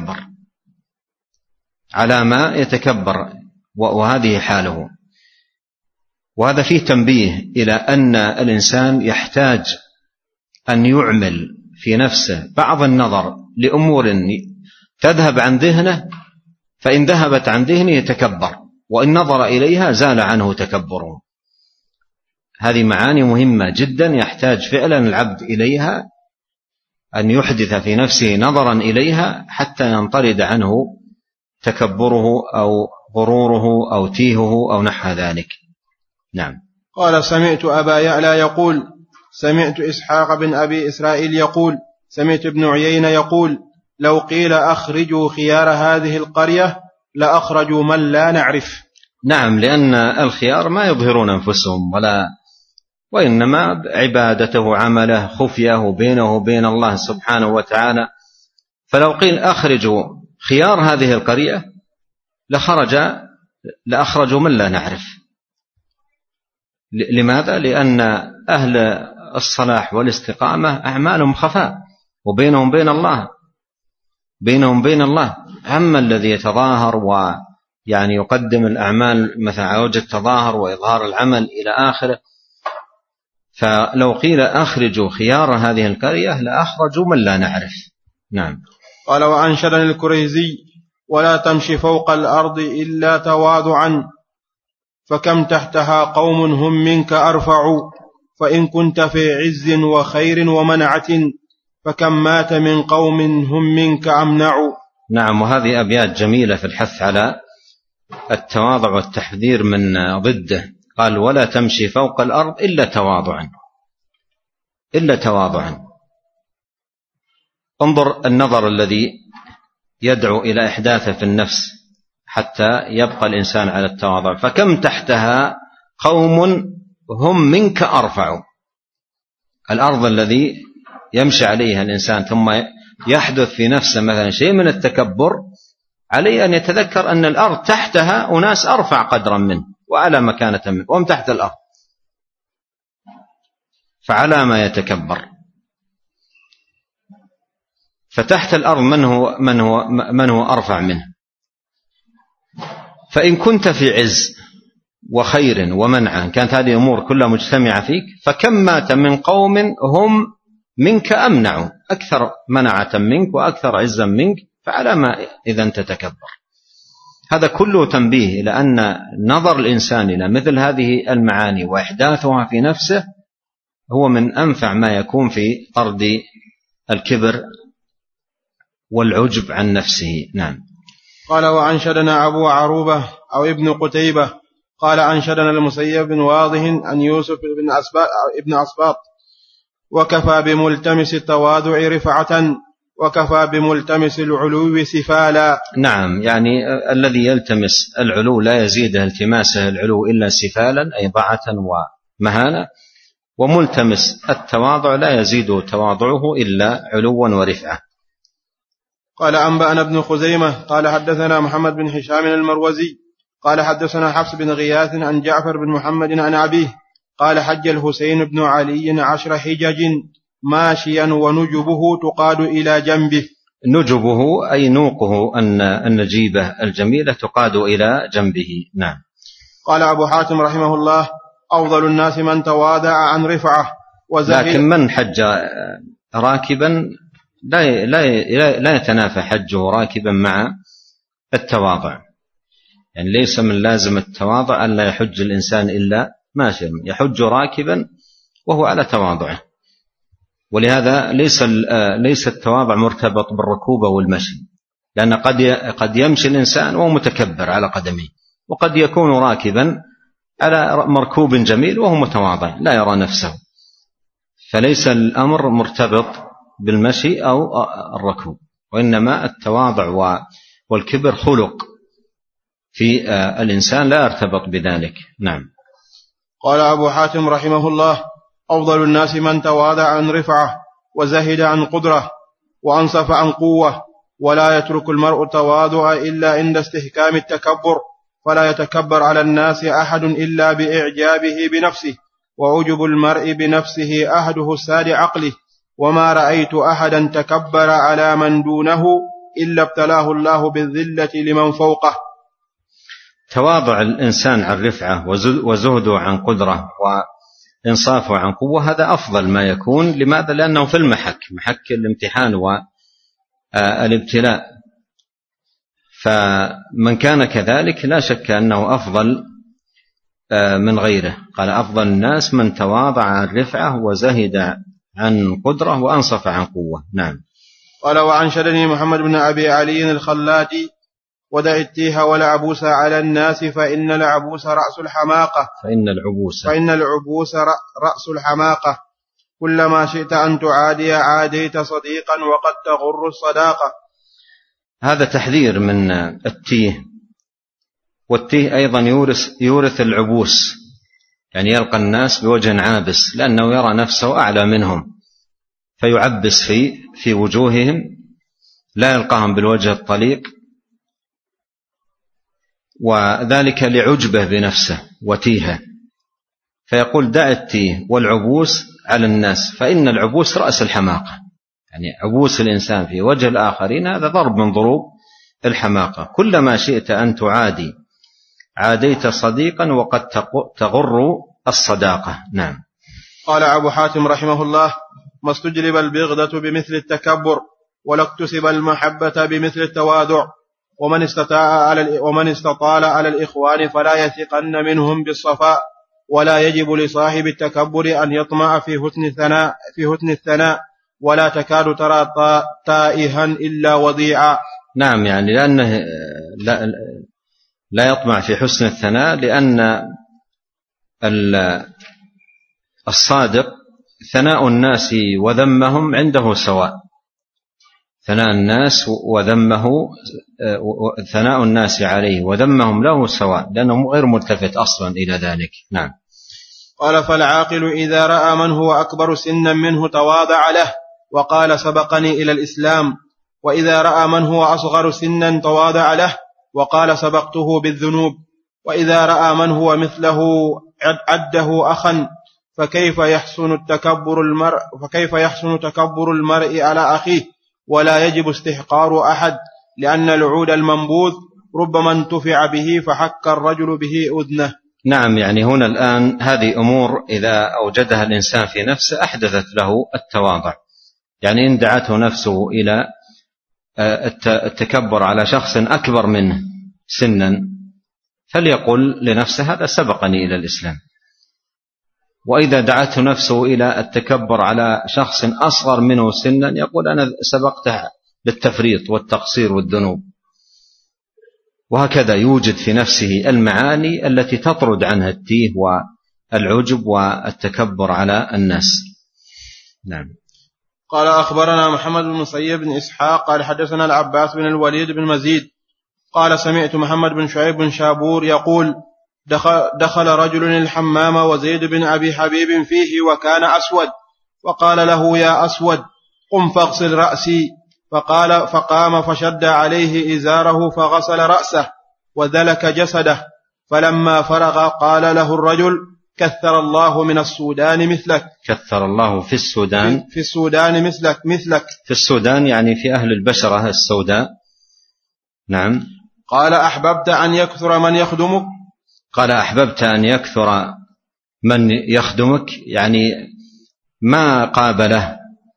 ما يتكبر وهذه حاله. وهذا فيه تنبيه إلى أن الإنسان يحتاج أن يعمل في نفسه بعض النظر لأمور تذهب عن ذهنه، فإن ذهبت عن ذهنه يتكبر، وإن نظر إليها زال عنه تكبره. هذه معاني مهمة جدا يحتاج فعلا العبد إليها، أن يحدث في نفسه نظرا إليها حتى ينطرد عنه تكبره أو غروره أو تيهه أو نحو ذلك. نعم. قال: سمعت أبا يعلى يقول: سمعت إسحاق بن أبي إسرائيل يقول: سمعت ابن عيينة يقول: لو قيل أخرجوا خيار هذه القرية لأخرجوا من لا نعرف. نعم، لأن الخيار ما يظهرون أنفسهم وإنما عبادته عمله خفيه بينه وبين الله سبحانه وتعالى، فلو قيل أخرجوا خيار هذه القرية لأخرجوا من لا نعرف. لماذا؟ لأن أهل الصلاح والاستقامة أعمالهم خفاء وبينهم بين الله، أما الذي يتظاهر ويعني يقدم الأعمال مثلا على وجه التظاهر وإظهار العمل إلى آخره، فلو قيل أخرجوا خيار هذه القرية لأخرجوا من لا نعرف. نعم. قال: وأنشدني الكريزي: ولا تمشي فوق الأرض إلا تواضعا، فكم تحتها قوم هم منك أرفع، فإن كنت في عز وخير ومنعة، فكم مات من قوم هم منك أمنع. نعم، وهذه أبيات جميلة في الحث على التواضع والتحذير من ضده. قال: ولا تمشي فوق الأرض إلا تواضعا. انظر النظر الذي يدعو إلى إحداثه في النفس حتى يبقى الإنسان على التواضع. فكم تحتها قوم هم منك أرفع. الأرض الذي يمشي عليها الإنسان ثم يحدث في نفسه مثلا شيء من التكبر، عليه أن يتذكر أن الأرض تحتها أناس أرفع قدرا منه وعلى مكانة منه، وهم تحت الأرض، فعلى ما يتكبر. فتحت الأرض من هو أرفع منه. فإن كنت في عز وخير ومنعة، كانت هذه الأمور كلها مجتمعة فيك، فكم مات من قوم هم منك أمنع، أكثر منعة منك وأكثر عزا منك، فعلى ما إذا تتكبر. هذا كله تنبيه إلى أن نظر الإنسان إلى مثل هذه المعاني وإحداثها في نفسه هو من أنفع ما يكون في طرد الكبر والعجب عن نفسه. نعم. قال: وأنشدنا أبو عروبة أو ابن قتيبة قال: أنشدنا المسيب بن واضح أن يوسف ابن أسباط: وكفى بملتمس التواضع رفعة، وكفى بملتمس العلو سفالا. نعم، يعني الذي يلتمس العلو لا يزيده التماسه العلو إلا سفالا، أي ضعة ومهانة، وملتمس التواضع لا يزيد تواضعه إلا علوا ورفعة. قال: أنبأنا ابن خزيمة قال: حدثنا محمد بن هشام المروزي قال: حدثنا حفص بن غياث عن جعفر بن محمد عن أبيه قال: حج الحسين بن علي 10 حجج ماشيا ونجبه تقاد إلى جنبه. نجبه أي نوقه النجيبة الجميلة تقاد إلى جنبه. نعم. قال أبو حاتم رحمه الله: أفضل الناس من تواضع عن رفعة لكن من حج راكبا لا يتنافى حجه راكبا مع التواضع، يعني ليس من لازم التواضع أن لا يحج الإنسان إلا ماشيا، يحج راكبا وهو على تواضعه. ولهذا ليس التواضع مرتبط بالركوبة والمشي، لأن قد يمشي الإنسان وهو متكبر على قدمه، وقد يكون راكبا على مركوب جميل وهو متواضع لا يرى نفسه، فليس الأمر مرتبط بالمشي أو الركوب، وإنما التواضع والكبر خلق في الإنسان لا يرتبط بذلك. نعم. قال أبو حاتم رحمه الله: أفضل الناس من تواضع عن رفعة وزهد عن قدرة وأنصف عن قوة، ولا يترك المرء التواضع إلا عند استحكام التكبر، فلا يتكبر على الناس أحد إلا بإعجابه بنفسه، وعجب المرء بنفسه أحده ساد عقله، وما رأيت أحدا تكبر على من دونه إلا ابتلاه الله بالذلة لمن فوقه. تواضع الإنسان عن رفعة وزهده عن قدرة وإنصافه عن قوة هذا أفضل ما يكون. لماذا؟ لأنه في محك الامتحان والابتلاء، فمن كان كذلك لا شك أنه أفضل من غيره. قال: أفضل الناس من تواضع عن رفعة وزهد عن قدرة وأنصف عن قوة. نعم. قال: وأنشدني محمد بن أبي علي الخلاتي: ودع التيه والعبوس على الناس فإن العبوس رأس الحماقة. فإن العبوس رأس الحماقة. كلما شئت أن تعادي عاديت صديقا وقد تغر الصداقة. هذا تحذير من التيه، والتيه أيضا يورث العبوس، يعني يلقى الناس بوجه عابس لأنه يرى نفسه أعلى منهم فيعبس في وجوههم، لا يلقاهم بالوجه الطليق، وذلك لعجبه بنفسه وتيهه، فيقول: دع التيه والعبوس على الناس فإن العبوس رأس الحماقة. يعني عبوس الإنسان في وجه الآخرين هذا ضرب من ضروب الحماقة. كلما شئت أن تعادي عاديت صديقا وقد تغر الصداقة. نعم. قال أبو حاتم رحمه الله: ما استجلب البغضة بمثل التكبر، ولا اكتسب المحبة بمثل التواضع، ومن استطال على الإخوان فلا يثقن منهم بالصفاء، ولا يجب لصاحب التكبر أن يطمع في حسن الثناء، ولا تكاد ترى تائها إلا وضيعا. نعم، يعني لأنه لا يطمع في حسن الثناء، لأن الصادق ثناء الناس وذمهم عنده سواء. ثناء الناس عليه وذمهم له سواء، لأنه غير ملتفت أصلا إلى ذلك. نعم. قال: فالعاقل إذا رأى من هو أكبر سنا منه تواضع له وقال: سبقني إلى الإسلام، وإذا رأى من هو أصغر سنا تواضع له وقال: سبقته بالذنوب، وإذا رأى من هو مثله عده أخا. فكيف يحسن تكبر المرء على أخيه، ولا يجب استحقار أحد، لأن العود المنبوذ ربما انتفع به فحك الرجل به أذنه. نعم، يعني هنا الآن هذه أمور إذا أوجدها الإنسان في نفسه أحدثت له التواضع. يعني إن دعته نفسه إلى التكبر على شخص أكبر منه سنا فليقل لنفسه: هذا سبقني إلى الإسلام. وإذا دعته نفسه إلى التكبر على شخص أصغر منه سنا يقول: أنا سبقته بالتفريط والتقصير والذنوب. وهكذا يوجد في نفسه المعاني التي تطرد عنها التيه والعجب والتكبر على الناس. نعم. قال: أخبرنا محمد بن صيب بن إسحاق قال: حدثنا العباس بن الوليد بن مزيد قال: سمعت محمد بن شعيب بن شابور يقول: دخل رجل الحمام وزيد بن أبي حبيب فيه وكان أسود، فقال له: يا أسود، قم فاغسل رأسي. فقام فشد عليه إزاره فغسل رأسه وذلك جسده. فلما فرغ قال له الرجل: كثر الله من السودان مثلك. كثر الله في السودان. في السودان مثلك. في السودان يعني في أهل البشرة السوداء. نعم. قال: أحببت أن يكثر من يخدمك؟ قال: أحببت أن يكثر من يخدمك، يعني ما قابله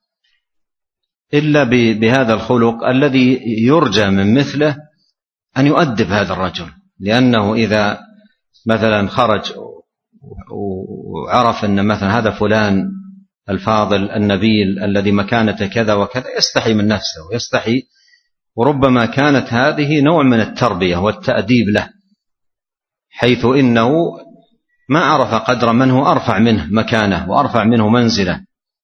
إلا بهذا الخلق الذي يرجى من مثله أن يؤدب هذا الرجل، لأنه إذا مثلا خرج وعرف أن مثلا هذا فلان الفاضل النبيل الذي مكانته كذا وكذا يستحي من نفسه ويستحي، وربما كانت هذه نوع من التربية والتأديب له، حيث إنه ما عرف قدر من هو أرفع منه مكانة وأرفع منه منزلة،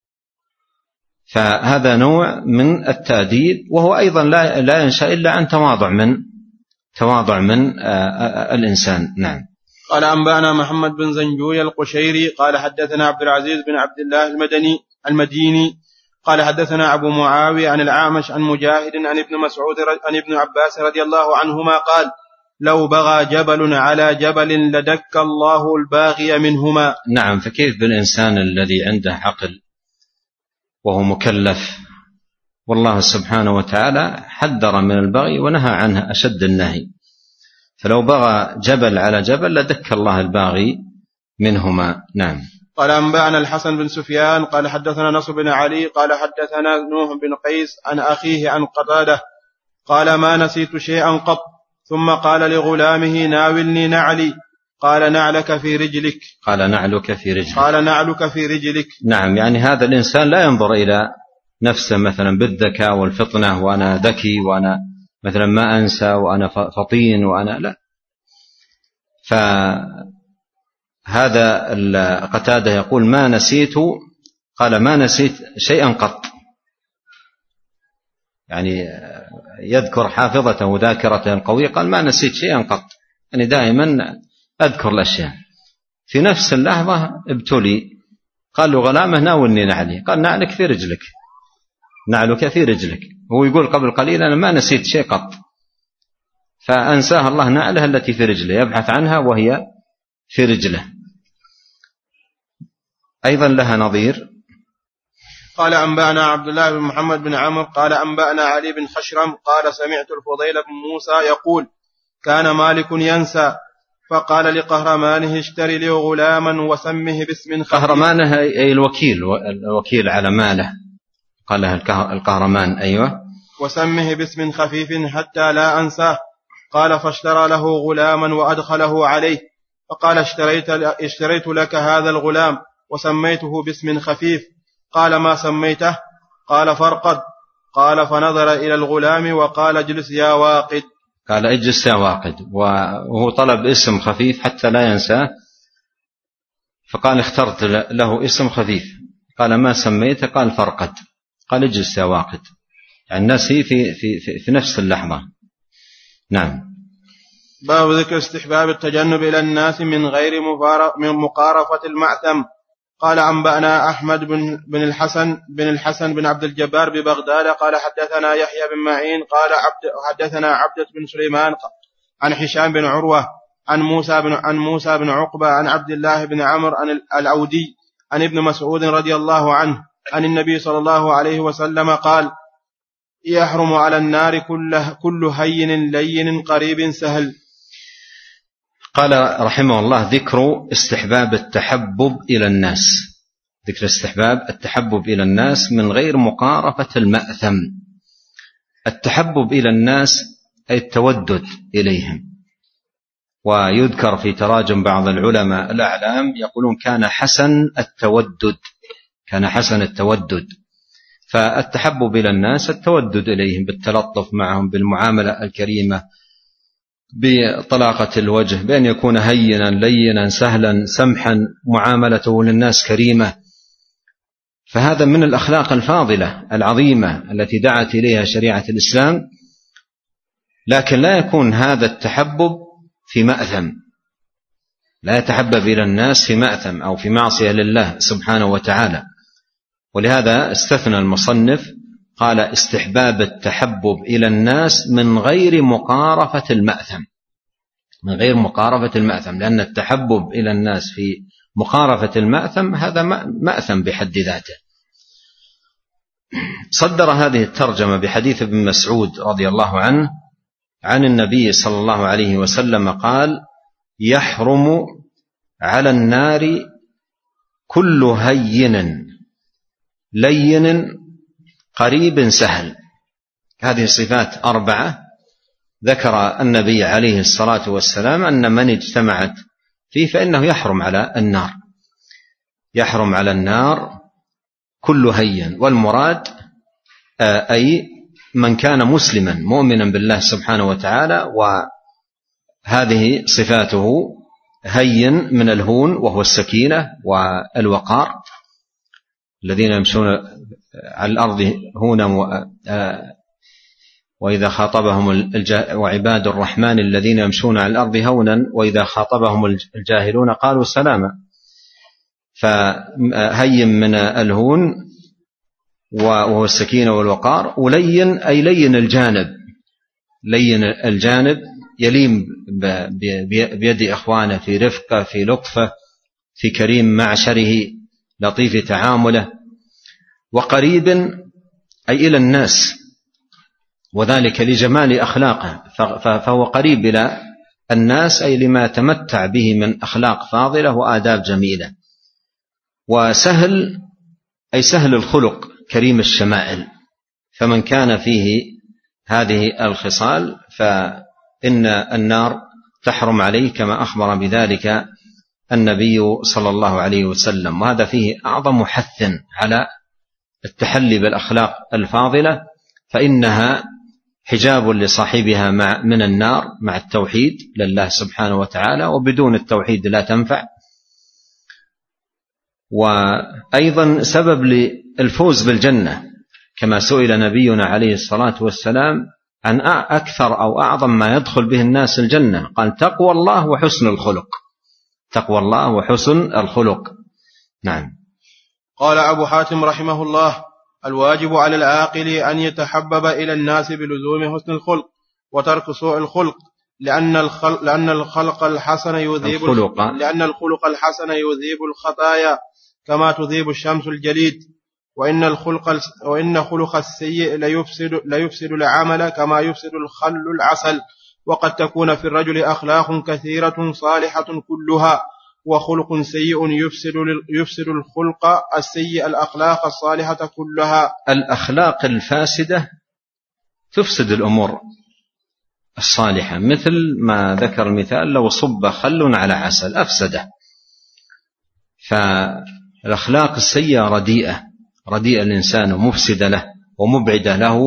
فهذا نوع من التأديب، وهو أيضا لا ينشأ إلا عن تواضع من الإنسان. نعم. قال أنبأنا محمد بن زنجوي القشيري قال حدثنا عبد العزيز بن عبد الله المديني قال حدثنا أبو معاوية عن الأعمش عن مجاهد عن ابن مسعود عن ابن عباس رضي الله عنهما قال لو بغى جبل على جبل لدك الله الباغي منهما. نعم. فكيف بالإنسان الذي عنده عقل وهو مكلف، والله سبحانه وتعالى حذر من البغي ونهى عنه أشد النهي، فلو بغى جبل على جبل لدك الله الباغي منهما. نعم. قال أنبأنا الحسن بن سفيان قال حدثنا نصر بن علي قال حدثنا نوح بن قيس عن أخيه عن قتادة قال ما نسيت شيئا قط، ثم قال لغلامه ناولني نعلي، قال نعلك في رجلك. قال نعلك في رجلك. قال نعلك في رجلك. نعم. يعني هذا الإنسان لا ينظر إلى نفسه مثلا بالذكاء والفطنة، وأنا ذكي وأنا مثلا ما أنسى وأنا فطين وأنا لا. فهذا قتادة يقول ما نسيت، قال ما نسيت شيئا قط، يعني يذكر حافظته ذاكرته القوية، قال ما نسيت شيئا قط، يعني دائما أذكر الأشياء. في نفس اللحظة ابتلي، قال له غلامه ناولني نعلي، قال نعلك في رجلك، نعلك في رجلك. هو يقول قبل قليل أنا ما نسيت شيء قط، فأنساه الله نعله التي في رجله، يبحث عنها وهي في رجله. أيضا لها نظير. قال أنبأنا عبد الله بن محمد بن عمرو قال أنبأنا علي بن خشرم قال سمعت الفضيل بن موسى يقول كان مالك ينسى فقال لقهرمانه اشتري لي غلاما وسمه باسم خفيف. قهرمانه أي الوكيل على ماله، قال له القهرمان. أيوة. وسمه باسم خفيف حتى لا أنساه. قال فاشترى له غلاما وأدخله عليه، فقال اشتريت لك هذا الغلام وسميته باسم خفيف. قال ما سميته؟ قال فرقد. قال فنظر إلى الغلام وقال اجلس يا واقد. قال اجلس يا واقد، وهو طلب اسم خفيف حتى لا ينساه، فقال اخترت له اسم خفيف. قال ما سميته؟ قال فرقد. قال اجلس يا واقد، يعني نسي في نفس اللحظة. نعم. باب ذكر استحباب التجنب إلى الناس من غير مقارفة المعثم. قال أنبأنا أحمد بن الحسن بن عبد الجبار ببغداد قال حدثنا يحيى بن معين قال حدثنا عبدة بن سليمان عن هشام بن عروة عن موسى بن عقبة عن عبد الله بن عمرو العودي عن ابن مسعود رضي الله عنه عن النبي صلى الله عليه وسلم قال يحرم على النار كل هين لين قريب سهل. قال رحمه الله ذكر استحباب التحبب إلى الناس، ذكر استحباب التحبب إلى الناس من غير مقارفة المأثم. التحبب إلى الناس أي التودد إليهم، ويذكر في تراجم بعض العلماء الأعلام يقولون كان حسن التودد. فالتحبب إلى الناس التودد إليهم بالتلطف معهم، بالمعاملة الكريمة، بطلاقة الوجه، بأن يكون هينا لينا سهلا سمحا، معاملته للناس كريمة. فهذا من الأخلاق الفاضلة العظيمة التي دعت إليها شريعة الإسلام، لكن لا يكون هذا التحبب في مأثم، لا يتحبب إلى الناس في مأثم أو في معصية لله سبحانه وتعالى. ولهذا استثنى المصنف قال استحباب التحبب إلى الناس من غير مقارفة المأثم، من غير مقارفة المأثم، لأن التحبب إلى الناس في مقارفة المأثم هذا مأثم بحد ذاته. صدر هذه الترجمة بحديث ابن مسعود رضي الله عنه عن النبي صلى الله عليه وسلم قال يحرم على النار كل هين لين قريب سهل. هذه صفات 4 ذكر النبي عليه الصلاة والسلام أن من اجتمعت فيه فإنه يحرم على النار، يحرم على النار كل هين، والمراد أي من كان مسلما مؤمنا بالله سبحانه وتعالى وهذه صفاته هين من الهون وهو السكينة والوقار. الذين يمشون على الأرض هونا وإذا خاطبهم وعباد الرحمن الذين يمشون على الأرض هونا وإذا خاطبهم الجاهلون قالوا سلاما. فهين من الهون وهو السكينة والوقار. ولين أي لين الجانب، لين الجانب يليم بيد إخوانه، في رفقه، في لطفه، في كريم معشره، لطيف تعامله. وقريب أي إلى الناس، وذلك لجمال أخلاقه، فهو قريب إلى الناس أي لما تمتع به من أخلاق فاضلة وآداب جميلة. وسهل أي سهل الخلق كريم الشمائل. فمن كان فيه هذه الخصال فإن النار تحرم عليه كما أخبر بذلك النبي صلى الله عليه وسلم. وهذا فيه أعظم حث على التحلي بالأخلاق الفاضلة، فإنها حجاب لصاحبها من النار مع التوحيد لله سبحانه وتعالى، وبدون التوحيد لا تنفع. وأيضا سبب للفوز بالجنة، كما سئل نبينا عليه الصلاة والسلام عن أكثر أو أعظم ما يدخل به الناس الجنة، قال تقوى الله وحسن الخلق. تقوى الله وحسن الخلق. نعم. قال أبو حاتم رحمه الله: الواجب على العاقل أن يتحبب إلى الناس بلزوم حسن الخلق وترك سوء الخلق، لأن الخلق الحسن يذيب الخطايا كما تذيب الشمس الجليد، وإن خلق السيء ليفسد العمل كما يفسد الخل العسل. وقد تكون في الرجل أخلاق كثيرة صالحة كلها، وخلق سيء يفسد الخلق السيء الأخلاق الصالحة كلها. الأخلاق الفاسدة تفسد الأمور الصالحة، مثل ما ذكر المثال: لو صب خل على عسل أفسده. فالأخلاق السيئة رديئة الإنسان، ومفسدة له ومبعدة له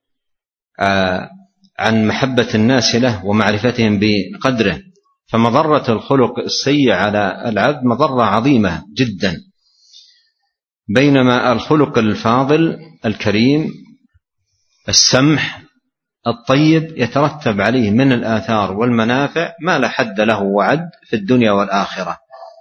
عن محبة الناس له ومعرفتهم بقدره. فمضرة الخلق السيء على العبد مضرة عظيمة جدا، بينما الخلق الفاضل الكريم السمح الطيب يترتب عليه من الآثار والمنافع ما لا حد له وعد في الدنيا والآخرة.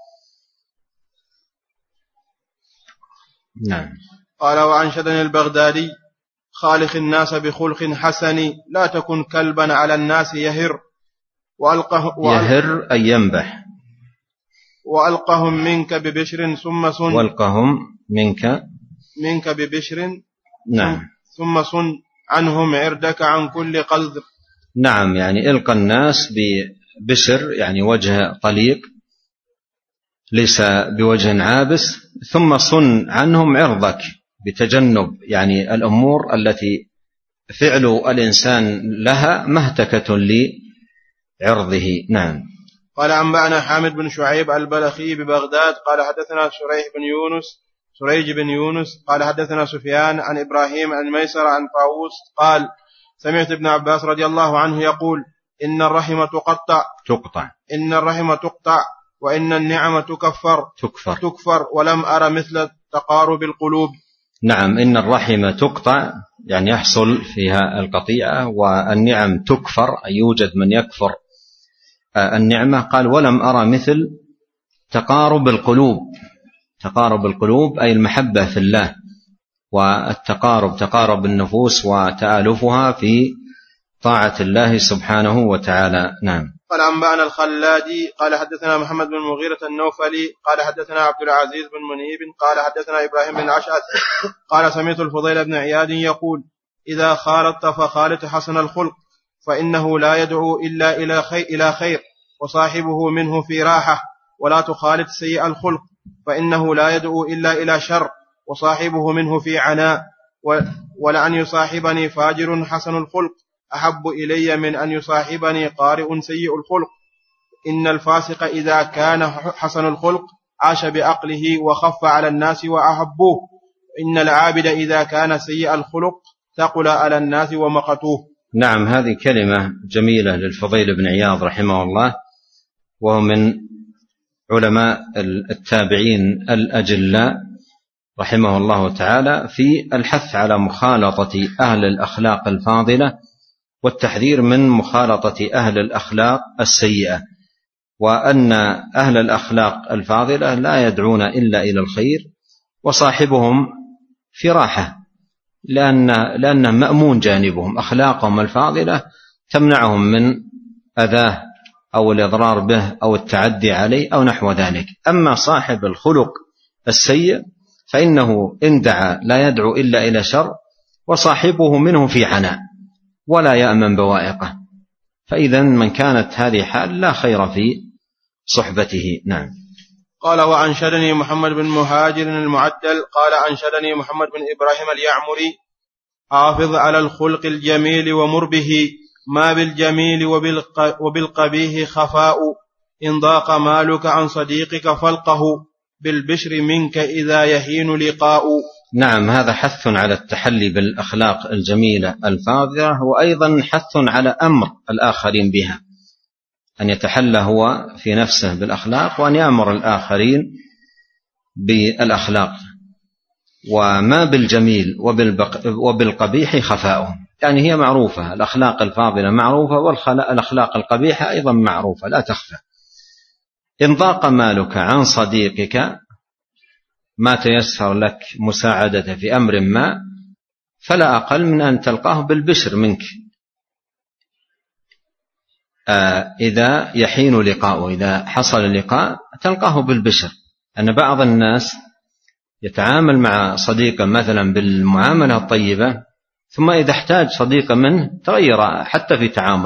نعم. قال: وأنشدني البغدادي: خالق الناس بخلق حسن، لا تكن كلبا على الناس يهر يهر أي ينبح. وألقهم منك ببشر ثم صن. والقهم منك ببشر. نعم. ثم صن عنهم عردك عن كل قذر. نعم، يعني إلقى الناس ببشر، يعني وجه طليق ليس بوجه عابس، ثم صن عنهم عرضك بتجنب يعني الأمور التي فعل الإنسان لها مهتكة لعرضه. نعم. قال: أنبأنا حامد بن شعيب البلخي ببغداد قال حدثنا سريج بن يونس قال حدثنا سفيان عن إبراهيم عن ميسر عن طاووس قال: سمعت ابن عباس رضي الله عنه يقول: إن الرحم تقطع وإن النعم تكفر ولم أرى مثل تقارب القلوب. نعم، إن الرحم تقطع يعني يحصل فيها القطيعة، والنعم تكفر أي يوجد من يكفر النعمة. قال: ولم أرى مثل تقارب القلوب أي المحبة في الله، تقارب النفوس وتآلفها في طاعة الله سبحانه وتعالى. نعم. قال: أنبأنا الخلادي قال حدثنا محمد بن المغيرة النوفلي قال حدثنا عبد العزيز بن منيب قال حدثنا إبراهيم بن الأشعث قال: سمعت الفضيل بن عياد يقول: إذا خالطت فخالط حسن الخلق، فإنه لا يدعو إلا إلى خير وصاحبه منه في راحة، ولا تخالط سيء الخلق، فإنه لا يدعو إلا إلى شر وصاحبه منه في عناء. ولأن يصاحبني فاجر حسن الخلق أحب إلي من أن يصاحبني قارئ سيء الخلق. إن الفاسق إذا كان حسن الخلق عاش بعقله وخف على الناس وأحبوه، إن العابد إذا كان سيء الخلق ثقل على الناس ومقتوه. نعم، هذه كلمة جميلة للفضيل بن عياض رحمه الله، وهو من علماء التابعين الأجلاء رحمه الله تعالى في الحث على مخالطة أهل الأخلاق الفاضلة والتحذير من مخالطة أهل الأخلاق السيئة، وأن أهل الأخلاق الفاضلة لا يدعون إلا إلى الخير، وصاحبهم في راحة لأنه مأمون جانبهم، أخلاقهم الفاضلة تمنعهم من أذاه أو الإضرار به أو التعدي عليه أو نحو ذلك. أما صاحب الخلق السيء فإنه إن دعا لا يدعو إلا إلى شر، وصاحبه منه في عناء ولا يأمن بوائقه، فإذا من كانت هذه حال لا خير في صحبته. نعم. قال وأنشدني محمد بن مهاجر المعدل قال أنشدني محمد بن إبراهيم اليعمري حافظ على الخلق الجميل ومر به، ما بالجميل وبالقبيح خفاء، إن ضاق مالك عن صديقك فالقه، بالبشر منك إذا يهين لقاء. نعم، هذا حث على التحلي بالأخلاق الجميلة الفاضلة، وأيضا حث على أمر الآخرين بها، أن يتحلى هو في نفسه بالأخلاق وأن يأمر الآخرين بالأخلاق. وما بالجميل وبالقبيح خفاء، يعني هي معروفة، الأخلاق الفاضلة معروفة والأخلاق القبيحة أيضا معروفة لا تخفى. إن ضاق مالك عن صديقك، ما تيسر لك مساعدته في أمر ما، فلا أقل من أن تلقاه بالبشر منك إذا يحين لقاءه، إذا حصل اللقاء تلقاه بالبشر. أن بعض الناس يتعامل مع صديقه مثلا بالمعاملة الطيبة، ثم إذا احتاج صديقه منه تغير حتى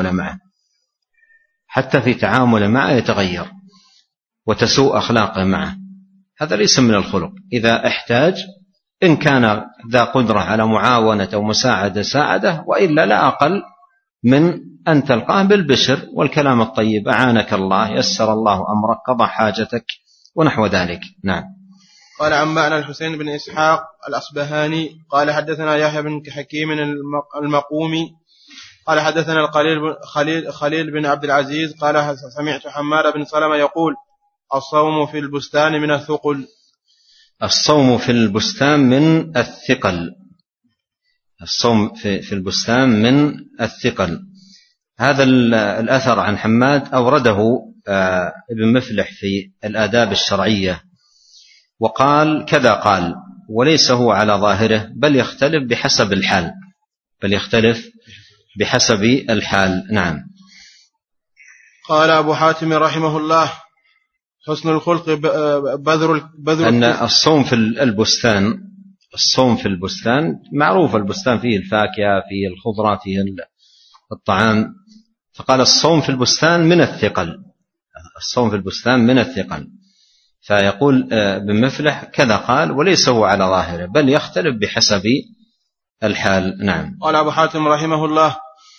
في تعامله معه يتغير وتسوء أخلاقه معه. هذا ليس من الخلق. إذا احتاج إن كان ذا قدرة على معاونة أو مساعدة ساعده، وإلا لا أقل من أن تلقاه بالبشر والكلام الطيب، أعانك الله، يسر الله أمرك، قضى حاجتك ونحو ذلك. نعم. قال أنبأنا الحسين بن إسحاق الأصبهاني قال حدثنا يحيى بن حكيم المقومي قال حدثنا خليل بن عبد العزيز قال سمعت حماد بن سلمة يقول الصوم في البستان من الثقل. الصوم في البستان من الثقل. الصوم في البستان من الثقل. هذا الأثر عن حماد أورده ابن مفلح في الآداب الشرعية، وقال كذا قال، وليس هو على ظاهره، بل يختلف بحسب الحال. نعم. قال أبو حاتم رحمه الله حسن الخلق بذر أن الصوم في البستان معروف، البستان فيه الفاكهة، فيه الخضرة، فيه الطعام، فقال الصوم في البستان من الثقل. فيقول ابن مفلح كذا قال، وليس هو على ظاهره، بل يختلف بحسب الحال. نعم. قال أبو حاتم رحمه الله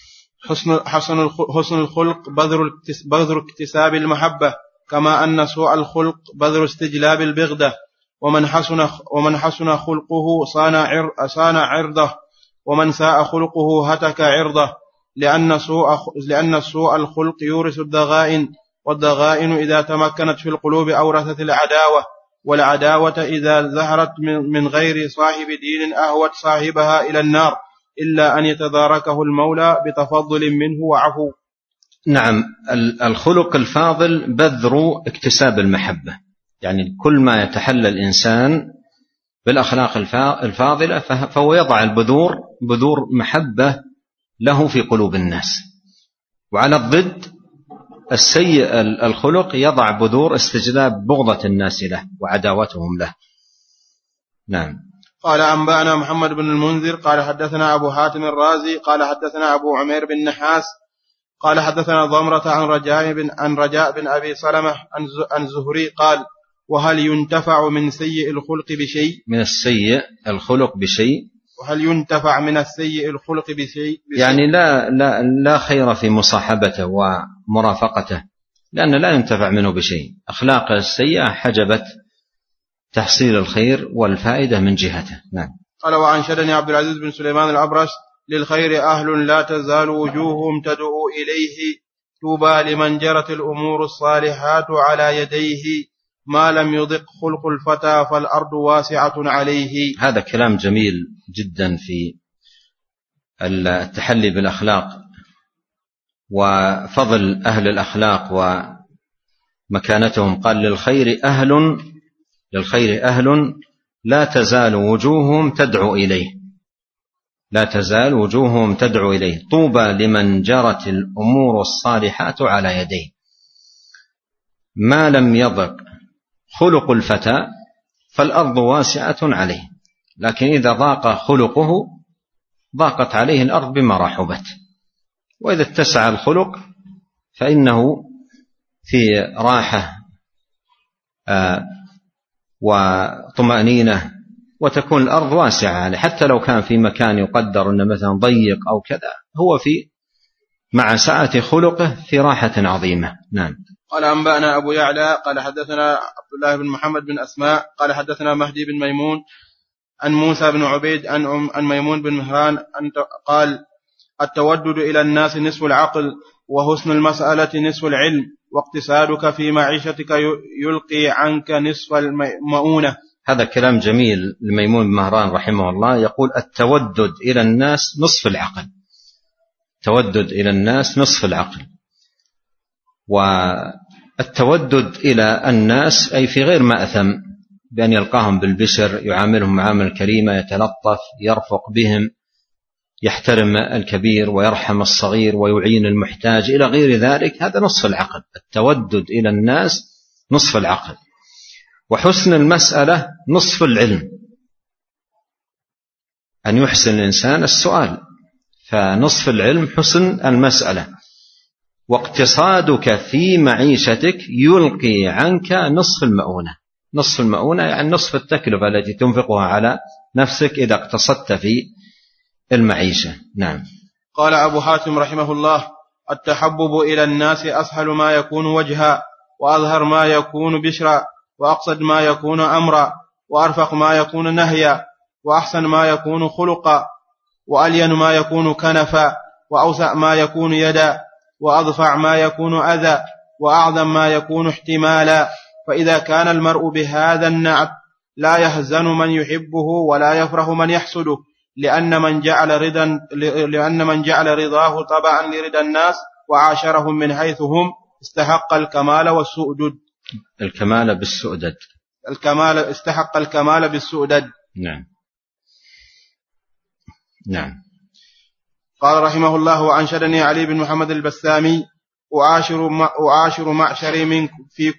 حسن الخلق بذر اكتساب المحبة، كما أن سوء الخلق بذر استجلاب البغدة، ومن حسن خلقه صان عرضه، ومن ساء خلقه هتك عرضه، لأن سوء الخلق يورث الضغائن، والضغائن إذا تمكنت في القلوب أورثت العداوة، والعداوة إذا ظهرت من غير صاحب دين أهوت صاحبها إلى النار، إلا أن يتداركه المولى بتفضل منه وعفو. نعم. الخلق الفاضل بذر اكتساب المحبة، يعني كل ما يتحلى الإنسان بالأخلاق الفاضلة فهو يضع بذور محبة له في قلوب الناس، وعلى الضد السيء الخلق يضع بذور استجلاب بغضة الناس له وعداوتهم له. نعم. قال أنبأنا محمد بن المنذر قال حدثنا أبو حاتم الرازي قال حدثنا أبو عمير بن نحاس قال حدثنا ضمرة عن رجاء بن أبي سلمة عن زهري قال وهل ينتفع من سيء الخلق بشيء؟ من السيء الخلق بشيء؟ وهل ينتفع من السيء الخلق بشيء؟ يعني لا خير في مصاحبته ومرافقته، لأن لا ينتفع منه بشيء. أخلاق السيئة حجبت تحصيل الخير والفائدة من جهته. نعم. قال وأنشدني عبد العزيز بن سليمان الأبرش للخير أهل لا تزال وجوههم تدعو إليه، طوبى لمن جرت الأمور الصالحات على يديه ما لم يضق خلق الفتى فالأرض واسعة عليه. هذا كلام جميل جدا في التحلي بالأخلاق وفضل أهل الأخلاق ومكانتهم. قال للخير أهل لا تزال وجوههم تدعو إليه طوبى لمن جرت الأمور الصالحات على يديه ما لم يضق خلق الفتى فالأرض واسعة عليه. لكن إذا ضاق خلقه ضاقت عليه الأرض بما رحبت، وإذا اتسع الخلق فإنه في راحة وطمأنينة، وتكون الأرض واسعة عليه. حتى لو كان في مكان يقدر أنه مثلا ضيق أو كذا، هو مع سعة خلقه في راحة عظيمة. نعم. قال أنبأنا أبو يعلى قال حدثنا عبد الله بن محمد بن أسماء قال حدثنا مهدي بن ميمون عن موسى بن عبيد عن ميمون بن مهران قال التودد إلى الناس نصف العقل، وحسن المسألة نصف العلم، واقتصادك في معيشتك يلقي عنك نصف المؤونة. هذا كلام جميل لميمون بن مهران رحمه الله، يقول التودد إلى الناس نصف العقل. التودد إلى الناس نصف العقل. والتودد إلى الناس أي في غير مأثم، بأن يلقاهم بالبشر، يعاملهم معاملة كريمة، يتلطف، يرفق بهم، يحترم الكبير ويرحم الصغير ويعين المحتاج إلى غير ذلك. هذا نصف العقل. التودد إلى الناس نصف العقل. وحسن المسألة نصف العلم، أن يحسن الإنسان السؤال، فنصف العلم حسن المسألة. واقتصادك في معيشتك يلقي عنك نصف المؤونة. نصف المؤونة يعني نصف التكلفة التي تنفقها على نفسك إذا اقتصدت في المعيشة. نعم. قال أبو حاتم رحمه الله التحبب إلى الناس أسهل ما يكون وجها، وأظهر ما يكون بشرا، وأقصد ما يكون أمرا، وأرفق ما يكون نهيا، وأحسن ما يكون خلقا، وألين ما يكون كنفا، وأوسع ما يكون يدا، وأضفع ما يكون أذى، وأعظم ما يكون احتمالا. فإذا كان المرء بهذا النعت لا يهزن من يحبه ولا يفرح من يحسده، لأن من جعل رضاه طبعا لرضا الناس وعاشرهم من حيث هم استحق الكمال والسؤدد. استحق الكمال بالسؤدد. نعم. نعم. قال رحمه الله وأنشدني علي بن محمد البسامي أعاشر معشري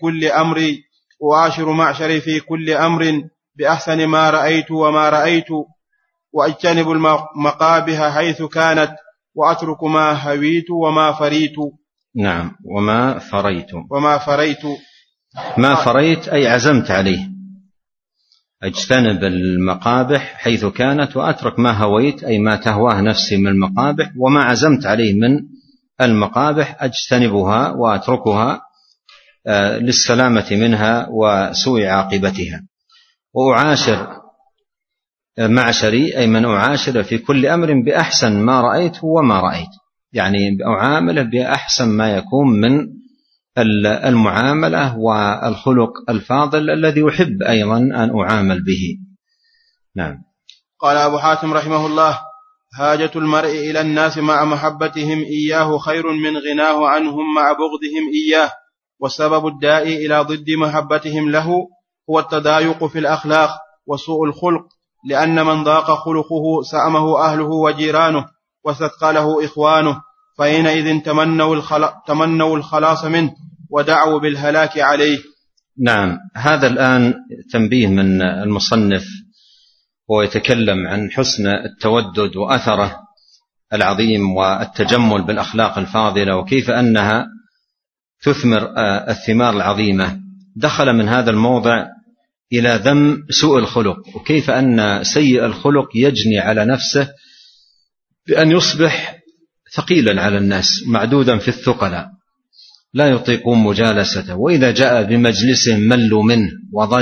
في كل أمر بأحسن ما رأيت وما رأيت، وأجتنب المقابح حيث كانت، وأترك ما هويت وما فريت. نعم. وما فريت ما فريت أي عزمت عليه. أجتنب المقابح حيث كانت، وأترك ما هويت أي ما تهواه نفسي من المقابح، وما عزمت عليه من المقابح أجتنبها وأتركها للسلامة منها وسوء عاقبتها. وأعاشر معشري أي من أعاشر في كل أمر بأحسن ما رأيت وما رأيت، يعني أعامله بأحسن ما يكون من المعاملة والخلق الفاضل الذي يحب أيضا أن أعامل به. نعم. قال أبو حاتم رحمه الله حاجة المرء إلى الناس مع محبتهم إياه خير من غناه عنهم مع بغضهم إياه، والسبب الداعي إلى ضد محبتهم له هو التضايق في الأخلاق وسوء الخلق، لأن من ضاق خلقه سأمه أهله وجيرانه واستثقله إخوانه، فحينئذ تمنوا الخلاص منه ودعوا بالهلاك عليه. نعم. هذا الآن تنبيه من المصنف، هو يتكلم عن حسن التودد وأثره العظيم والتجمل بالأخلاق الفاضلة، وكيف أنها تثمر الثمار العظيمة. دخل من هذا الموضع إلى ذم سوء الخلق، وكيف أن سيء الخلق يجني على نفسه بأن يصبح ثقيلا على الناس، معدودا في الثقلاء، لا يطيقون مجالسته، وإذا جاء بمجلسهم ملوا منه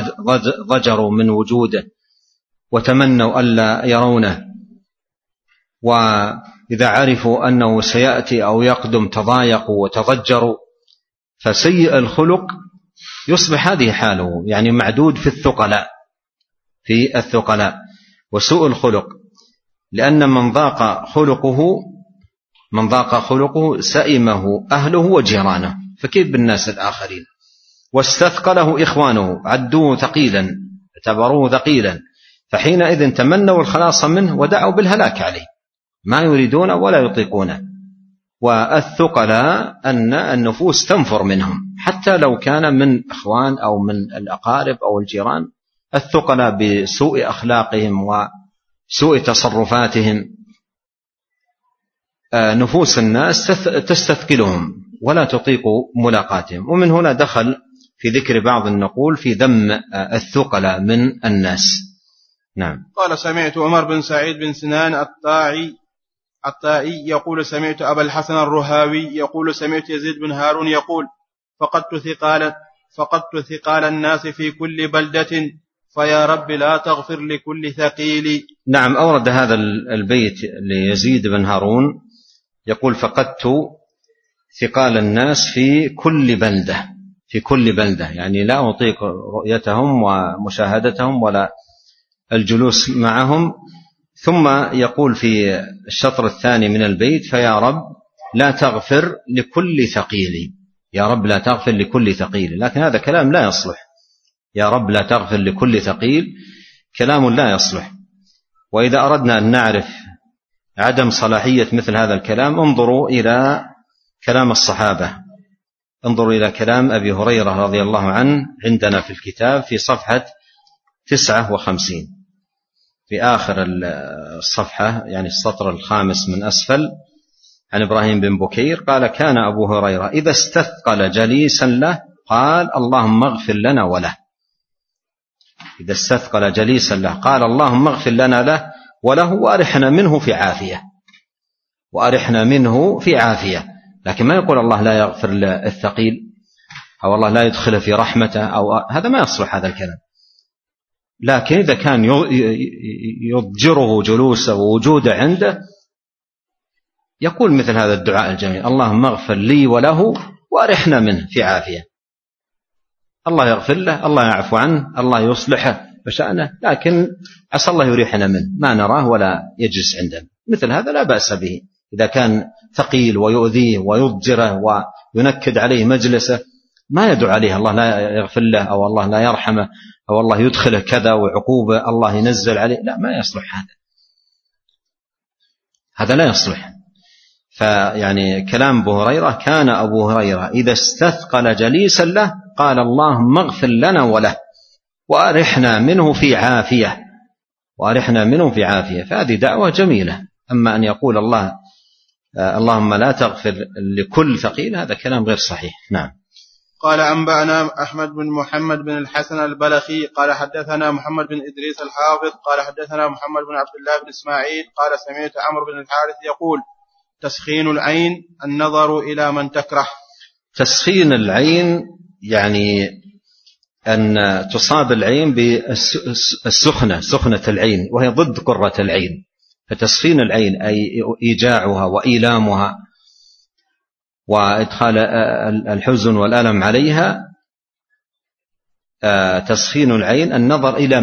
وضجروا من وجوده وتمنوا ألا يرونه. وإذا عرفوا أنه سيأتي أو يقدم تضايقوا وتضجروا. فسيء الخلق يصبح هذه حاله، يعني معدود في الثقلاء. وسوء الخلق لأن من ضاق خلقه سئمه أهله وجيرانه، فكيف بالناس الآخرين؟ واستثقله إخوانه، عدوه ثقيلا، اعتبروه ثقيلا، فحينئذ تمنوا الخلاص منه ودعوا بالهلاك عليه، ما يريدون ولا يطيقونه. والثقلاء أن النفوس تنفر منهم حتى لو كان من إخوان أو من الأقارب أو الجيران. الثقلاء بسوء أخلاقهم وسوء تصرفاتهم نفوس الناس تستثقلهم ولا تطيق ملاقاتهم. ومن هنا دخل في ذكر بعض النقول في ذم الثقلاء من الناس. نعم. قال: سمعت عمر بن سعيد بن سنان الطائي يقول: سمعت أبا الحسن الرهاوي يقول: سمعت يزيد بن هارون يقول: فقدت ثقال الناس في كل بلدة، فيا رب لا تغفر لكل ثقيل. نعم، أورد هذا البيت ليزيد بن هارون يقول: فقدت ثقال الناس في كل بلدة، يعني لا أطيق رؤيتهم ومشاهدتهم ولا الجلوس معهم. ثم يقول في الشطر الثاني من البيت: فيا رب لا تغفر لكل ثقيل. يا رب لا تغفر لكل ثقيل، لكن هذا كلام لا يصلح. يا رب لا تغفر لكل ثقيل كلام لا يصلح. وإذا أردنا أن نعرف عدم صلاحية مثل هذا الكلام انظروا إلى كلام الصحابة، انظروا إلى كلام أبي هريرة رضي الله عنه عندنا في الكتاب في صفحة 59 في آخر الصفحة، يعني السطر الخامس من أسفل، عن إبراهيم بن بكير قال: كان أبو هريرة إذا استثقل جليسا له قال: اللهم اغفر لنا وله. إذا استثقل جليسا له قال: اللهم اغفر لنا له وله وأرحنا منه في عافية. لكن ما يقول الله لا يغفر للثقيل أو الله لا يدخل في رحمته، أو هذا ما يصلح هذا الكلام. لكن إذا كان يضجره جلوسه ووجوده عنده يقول مثل هذا الدعاء الجميل: اللهم اغفر لي وله وأرحنا منه في عافية. الله يغفر له، الله يعفو عنه، الله يصلحه بشأنه، لكن عسى الله يريحنا منه، ما نراه ولا يجلس عندنا. مثل هذا لا بأس به إذا كان ثقيل ويؤذيه ويضجره وينكد عليه مجلسه، ما يدعو عليه الله لا يغفر له أو الله لا يرحمه أو الله يدخله كذا وعقوبة الله ينزل عليه، لا، ما يصلح هذا لا يصلح. فيعني كلام أبو هريرة: كان أبو هريرة إذا استثقل جليسا له قال: اللهم اغفر لنا وله وأرحنا منه في عافية. فهذه دعوة جميلة. أما أن يقول الله اللهم لا تغفر لكل ثقيل، هذا كلام غير صحيح. نعم. قال: أنبأنا أحمد بن محمد بن الحسن البلخي قال حدثنا محمد بن إدريس الحافظ قال حدثنا محمد بن عبد الله بن إسماعيل قال سمعت عمرو بن الحارث يقول: تسخين العين النظر إلى من تكره. تسخين العين يعني أن تصاب العين بالسخنة، سخنة العين، وهي ضد قرة العين. فتسخين العين أي إيجاعها وإيلامها وإدخال الحزن والألم عليها. تسخين العين النظر إلى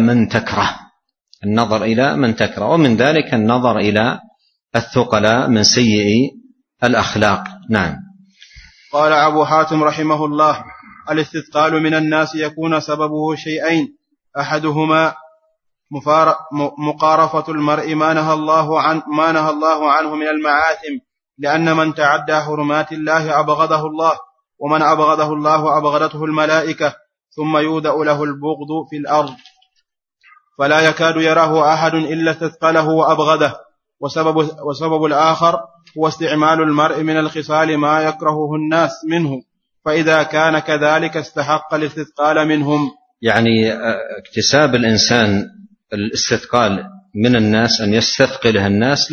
من تكره، ومن ذلك النظر إلى الثقلاء من سيء الأخلاق. نعم. قال أبو حاتم رحمه الله: الاستثقال من الناس يكون سببه شيئين: أحدهما مقارفة المرء ما نهى الله عنه من المعاثم، لأن من تعدى حرمات الله أبغضه الله، ومن أبغضه الله أبغضته الملائكة، ثم يودأ له البغض في الأرض فلا يكاد يراه أحد إلا استثقله وأبغضه. وسبب الآخر هو استعمال المرء من الخصال ما يكرهه الناس منه، فإذا كان كذلك استحق الاستثقال منهم. يعني اكتساب الإنسان الاستثقال من الناس، أن يستثقله الناس،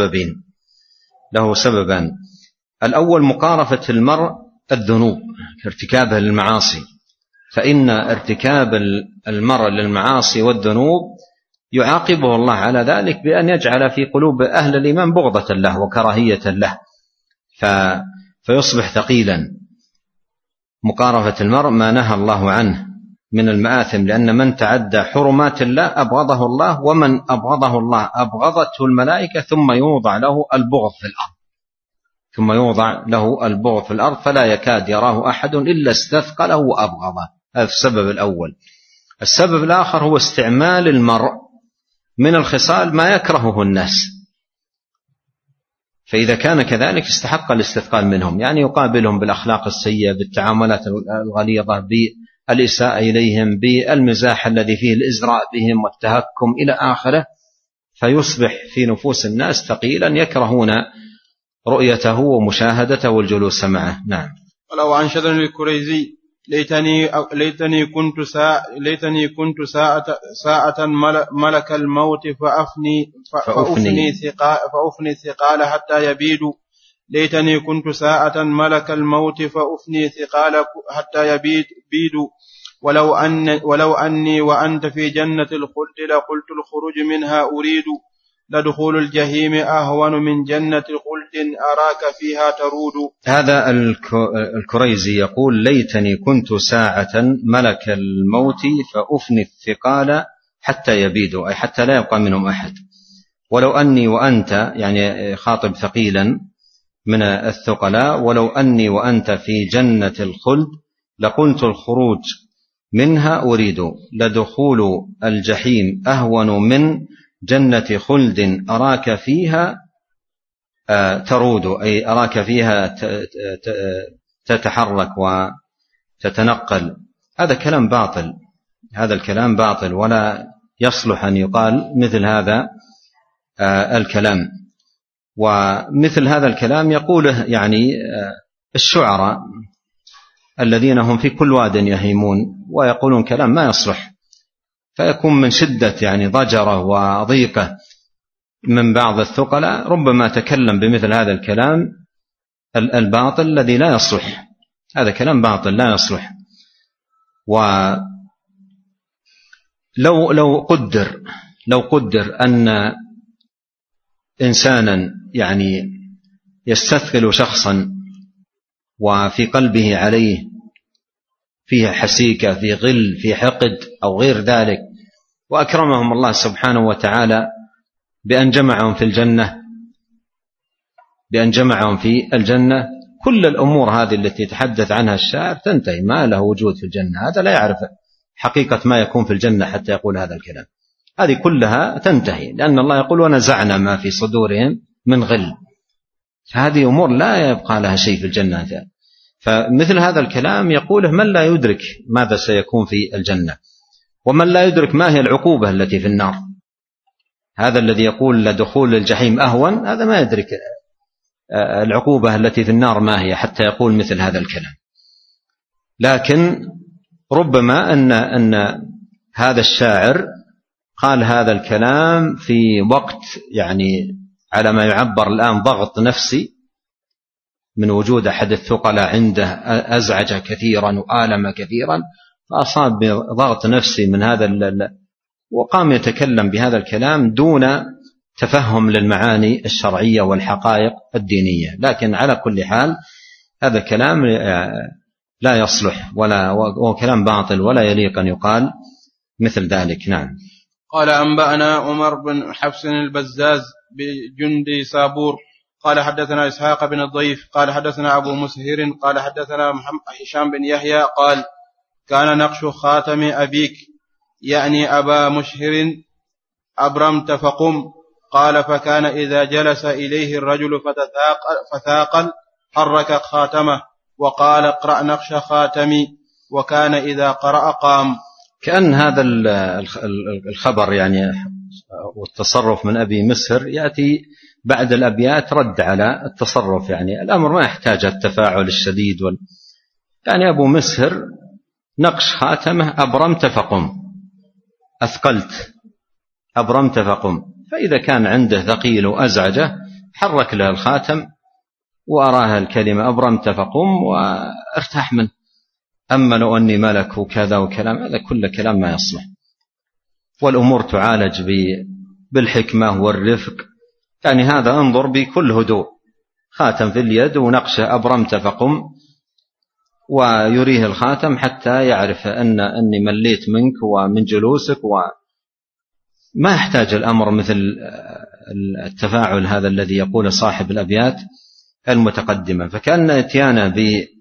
له سببان. الأول مقارفة المرء الذنوب، ارتكابه للمعاصي، فإن ارتكاب المرء للمعاصي والذنوب يعاقبه الله على ذلك بأن يجعل في قلوب أهل الإيمان بغضة له وكراهية له، فيصبح ثقيلا. مقارفة المرء ما نهى الله عنه من المآثم، لأن من تعدى حرمات الله أبغضه الله، ومن أبغضه الله أبغضته الملائكة، ثم يوضع له البغض في الأرض فلا يكاد يراه أحد إلا استثقله وأبغضه. هذا السبب الأول. السبب الآخر هو استعمال المرء من الخصال ما يكرهه الناس، فإذا كان كذلك استحق الاستثقال منهم، يعني يقابلهم بالأخلاق السيئة، بالتعاملات الغليظة، بالإساءة إليهم، بالمزاح الذي فيه الإزراء بهم والتهكم إلى آخره، فيصبح في نفوس الناس ثقيلا يكرهون رؤيته ومشاهدته والجلوس معه. نعم. ولو أنشدني الكريزي ليتني كنت ساعة ملك الموت فأفني ثقال حتى يبيد. ليتني كنت ساعة ملك الموت فأفني ثقال حتى يبيد. ولو أني وأنت في جنة الخلد لقلت الخروج منها أريد. لدخول الجحيم أهون من جنة خلد أراك فيها ترود. هذا الكريزي يقول: ليتني كنت ساعة ملك الموت فأفني الثقال حتى يبيدوا، أي حتى لا يبقى منهم أحد. ولو أني وأنت، يعني خاطب ثقيلا من الثقلاء، ولو أني وأنت في جنة الخلد لقلت الخروج منها أريد. لدخول الجحيم أهون من جنة خلد أراك فيها ترود، أي أراك فيها تتحرك وتتنقل. هذا كلام باطل، هذا الكلام باطل، ولا يصلح أن يقال مثل هذا الكلام. ومثل هذا الكلام يقوله يعني الشعراء الذين هم في كل واد يهيمون ويقولون كلام ما يصلح، فيكون من شدة يعني ضجره وضيقه من بعض الثقلاء ربما تكلم بمثل هذا الكلام الباطل الذي لا يصلح. هذا كلام باطل لا يصلح. ولو قدر أن إنسانا يعني يستثقل شخصا وفي قلبه عليه فيه حسيكة، في غل، في حقد أو غير ذلك، وأكرمهم الله سبحانه وتعالى بأن جمعهم في الجنة، كل الأمور هذه التي يتحدث عنها الشاعر تنتهي، ما له وجود في الجنة. هذا لا يعرف حقيقة ما يكون في الجنة حتى يقول هذا الكلام. هذه كلها تنتهي، لأن الله يقول: ونزعنا ما في صدورهم من غل. فهذه أمور لا يبقى لها شيء في الجنة. فمثل هذا الكلام يقوله من لا يدرك ماذا سيكون في الجنة، ومن لا يدرك ما هي العقوبة التي في النار. هذا الذي يقول لدخول الجحيم أهون، هذا ما يدرك العقوبة التي في النار ما هي حتى يقول مثل هذا الكلام. لكن ربما أن هذا الشاعر قال هذا الكلام في وقت يعني على ما يعبر الآن ضغط نفسي من وجود أحد الثقلاء عنده أزعج كثيرا وآلم كثيرا، فأصاب بضغط نفسي من هذا وقام يتكلم بهذا الكلام دون تفهم للمعاني الشرعية والحقائق الدينية. لكن على كل حال هذا كلام لا يصلح وكلام باطل، ولا يليق أن يقال مثل ذلك. نعم. قال: أنبأنا عمر بن حفص البزاز بجندي صابور قال حدثنا إسحاق بن الضيف قال حدثنا أبو مسهر قال حدثنا هشام بن يحيى قال: كان نقش خاتم أبيك، يعني أبا مشهر، أبرمت فقم. قال: فكان إذا جلس إليه الرجل فثاقل حرك خاتمه وقال: اقرأ نقش خاتمي، وكان إذا قرأ قام. كأن هذا الخبر يعني والتصرف من أبي مسهر يأتي بعد الأبيات رد على التصرف، يعني الأمر ما يحتاج التفاعل الشديد يعني أبو مسهر نقش خاتمه أبرمت فقم، أثقلت أبرمت فقم، فإذا كان عنده ثقيل وأزعجه حرك له الخاتم وأراه الكلمة أبرمت فقم وارتاح منه. أما لو أني ملك وكذا وكلام، هذا كل كلام ما يصلح. والأمور تعالج بالحكمة والرفق. يعني هذا انظر بكل هدوء، خاتم في اليد ونقشه أبرمت فقم، ويريه الخاتم حتى يعرف أني مليت منك ومن جلوسك، وما يحتاج الأمر مثل التفاعل هذا الذي يقول صاحب الأبيات المتقدمة. فكان اتيانا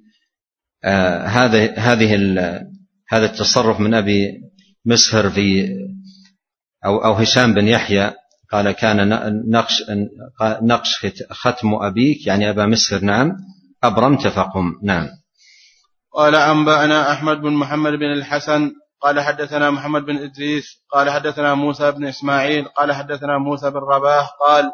هذا التصرف من أبي مسهر أو هشام بن يحيى، قال كان نقش ختم أبيك، يعني أبا مسهر، نعم، أبرمت فقم. نعم. قال أنبأنا أحمد بن محمد بن الحسن قال حدثنا محمد بن إدريس قال حدثنا موسى بن إسماعيل قال حدثنا موسى بن رباح قال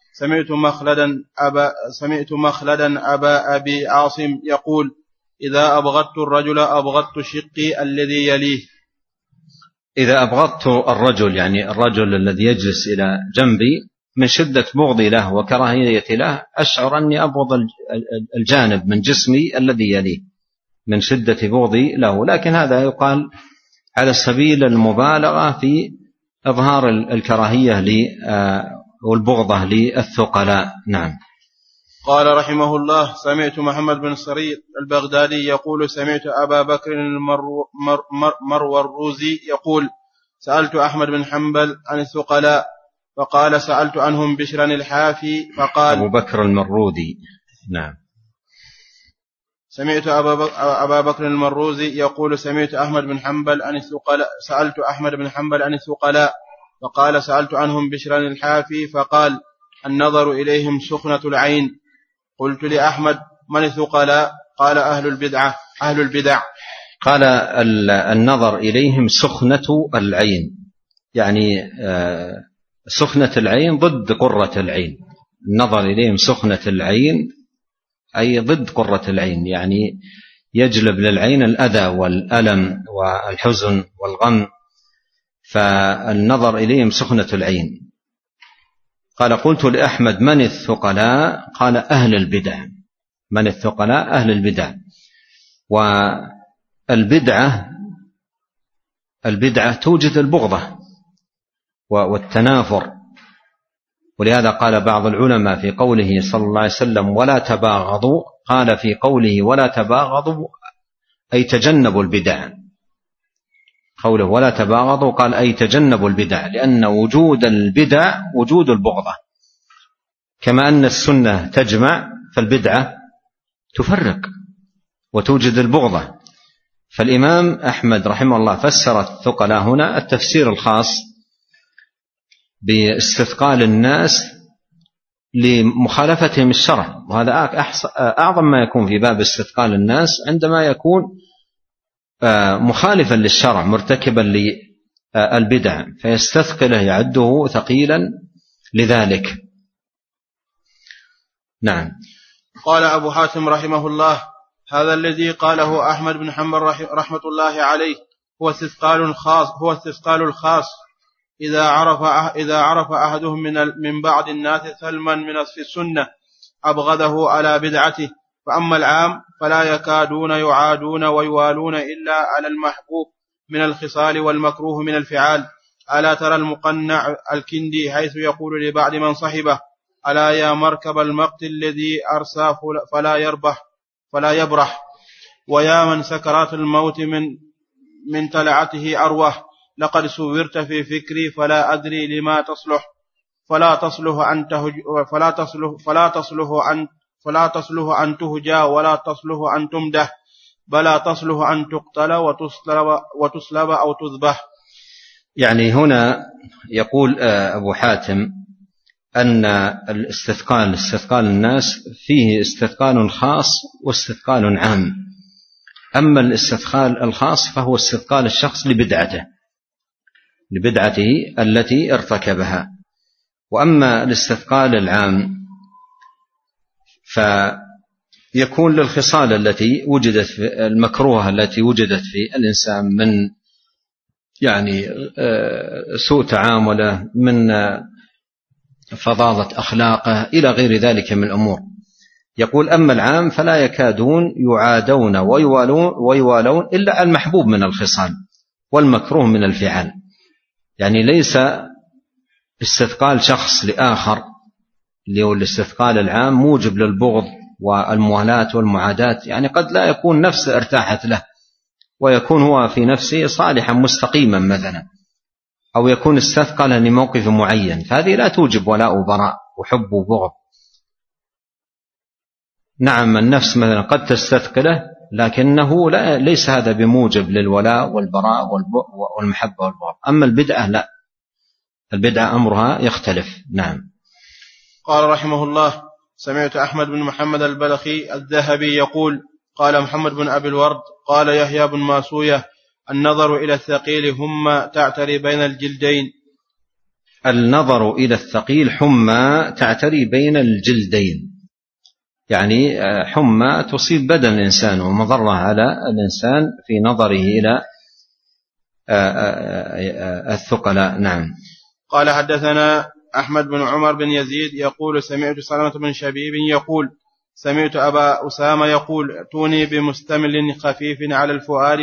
سمعت مخلدا أبا أبي عاصم يقول: إذا أبغضت الرجل أبغضت شقي الذي يليه. إذا أبغضت الرجل، يعني الرجل الذي يجلس إلى جنبي، من شدة بغضي له وكراهيتي له أشعر أني أبغض الجانب من جسمي الذي يليه من شدة بغضي له. لكن هذا يقال على سبيل المبالغة في إظهار الكراهية والبغضة للثقلاء. نعم. قال رحمه الله: سمعت محمد بن صريط البغدادي يقول: سمعت أبا بكر المروزي يقول: سألت أحمد بن حنبل عن الثقلاء فقال: سألت عنهم بشرا الحافي فقال. أبو بكر المرودي. نعم. سمعت أبا بكر المروزي يقول: سمعت أحمد بن حنبل عن الثقلاء، سألت أحمد بن حنبل عن الثقلاء فقال: سألت عنهم بشرا الحافي فقال: النظر إليهم سخنة العين. قلت لأحمد: من الثقلاء؟ قال: أهل البدع. قال: النظر إليهم سخنة العين، يعني سخنة العين ضد قرة العين. النظر إليهم سخنة العين أي ضد قرة العين، يعني يجلب للعين الأذى والألم والحزن والغم، فالنظر إليهم سخنة العين. قال: قلت لأحمد: من الثقلاء؟ قال: أهل البدع. من الثقلاء؟ أهل البدع. والبدعة توجد البغضة والتنافر، ولهذا قال بعض العلماء في قوله صلى الله عليه وسلم: ولا تباغضوا، قال في قوله ولا تباغضوا أي تجنبوا البدع. قوله ولا تباغضوا قال أي تجنبوا البدع، لأن وجود البدع وجود البغضة، كما أن السنة تجمع فالبدعة تفرق وتوجد البغضة. فالإمام أحمد رحمه الله فسر الثقلاء هنا التفسير الخاص باستثقال الناس لمخالفتهم الشرع، وهذا أعظم ما يكون في باب استثقال الناس عندما يكون مخالفا للشرع مرتكبا للبدع فيستثقله يعده ثقيلا لذلك. نعم. قال أبو حاتم رحمه الله: هذا الذي قاله أحمد بن حنبل رحمة الله عليه هو استثقال الخاص إذا عرف أحدهم من بعض الناس ثلما من في السنة أبغضه على بدعته، فأما العام فلا يكادون يعادون ويوالون إلا على المحبوب من الخصال والمكروه من الفعال. ألا ترى المقنع الكندي حيث يقول لبعض من صحبه: ألا يا مركب المقت الذي أرساه فلا يبرح، ويا من سكرات الموت من تلعته أروه، لقد صورت في فكري فلا أدري لما تصلح، فلا تصلح أن تهجى ولا تصلح أن تمدح، بلا تصلح أن تقتل وتصلب أو تذبح. يعني هنا يقول أبو حاتم أن استثقال الناس فيه استثقال خاص واستثقال عام. أما الاستثقال الخاص فهو استثقال الشخص لبدعته التي ارتكبها، وأما الاستثقال العام فيكون للخصال التي وجدت في المكروهة التي وجدت في الإنسان من يعني سوء تعامله، من فظاظة أخلاقه إلى غير ذلك من الأمور. يقول: أما العام فلا يكادون يعادون ويوالون إلا المحبوب من الخصال والمكروه من الفعال. يعني ليس استثقال شخص لآخر اللي هو الاستثقال العام موجب للبغض والموالاة والمعاداة، يعني قد لا يكون نفسه ارتاحت له ويكون هو في نفسه صالحا مستقيما مثلا، أو يكون استثقل لموقف معين، فهذه لا توجب ولاء وبراء وحب وبغض. نعم النفس مثلا قد تستثقله، لكنه ليس هذا بموجب للولاء والبراء والمحبة والبغض. أما البدعة لا، البدعة أمرها يختلف. نعم. قال رحمه الله: سمعت أحمد بن محمد البلخي الذهبي يقول: قال محمد بن أبي الورد قال يحيى بن ماسوية: النظر إلى الثقيل هم تعتري بين الجلدين. النظر إلى الثقيل حمى تعتري بين الجلدين، يعني حمى تصيب بدن الإنسان ومضرة على الإنسان في نظره إلى الثقلاء. نعم. قال حدثنا أحمد بن عمر بن يزيد يقول: سمعت سلمة بن شبيب يقول: سمعت أبا أسامة يقول: ائتوني بمستمل خفيف على الفؤاد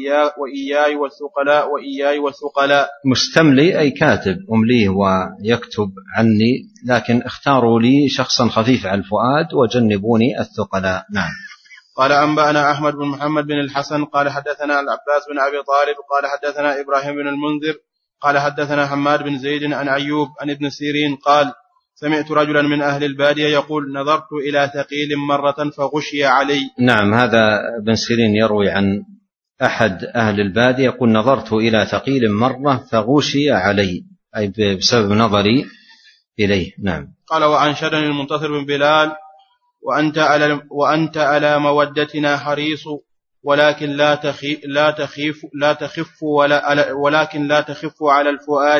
وإياي والثقلاء. مستملي أي كاتب أمليه ويكتب عني، لكن اختاروا لي شخصا خفيف على الفؤاد وجنبوني الثقلاء. نعم. قال أنبأنا أحمد بن محمد بن الحسن قال حدثنا العباس بن أبي طالب قال حدثنا إبراهيم بن المنذر قال حدثنا حماد بن زيد عن أيوب عن ابن سيرين قال: سمعت رجلا من أهل البادية يقول: نظرت إلى ثقيل مرة فغشي علي. نعم، هذا ابن سيرين يروي عن أحد أهل البادية يقول: نظرت إلى ثقيل مرة فغشي علي، أي بسبب نظري إليه. نعم. قال: وأنشدني المنتصر بن بلال: وأنت على مودتنا حريص، ولكن لا تخف على الفؤاد،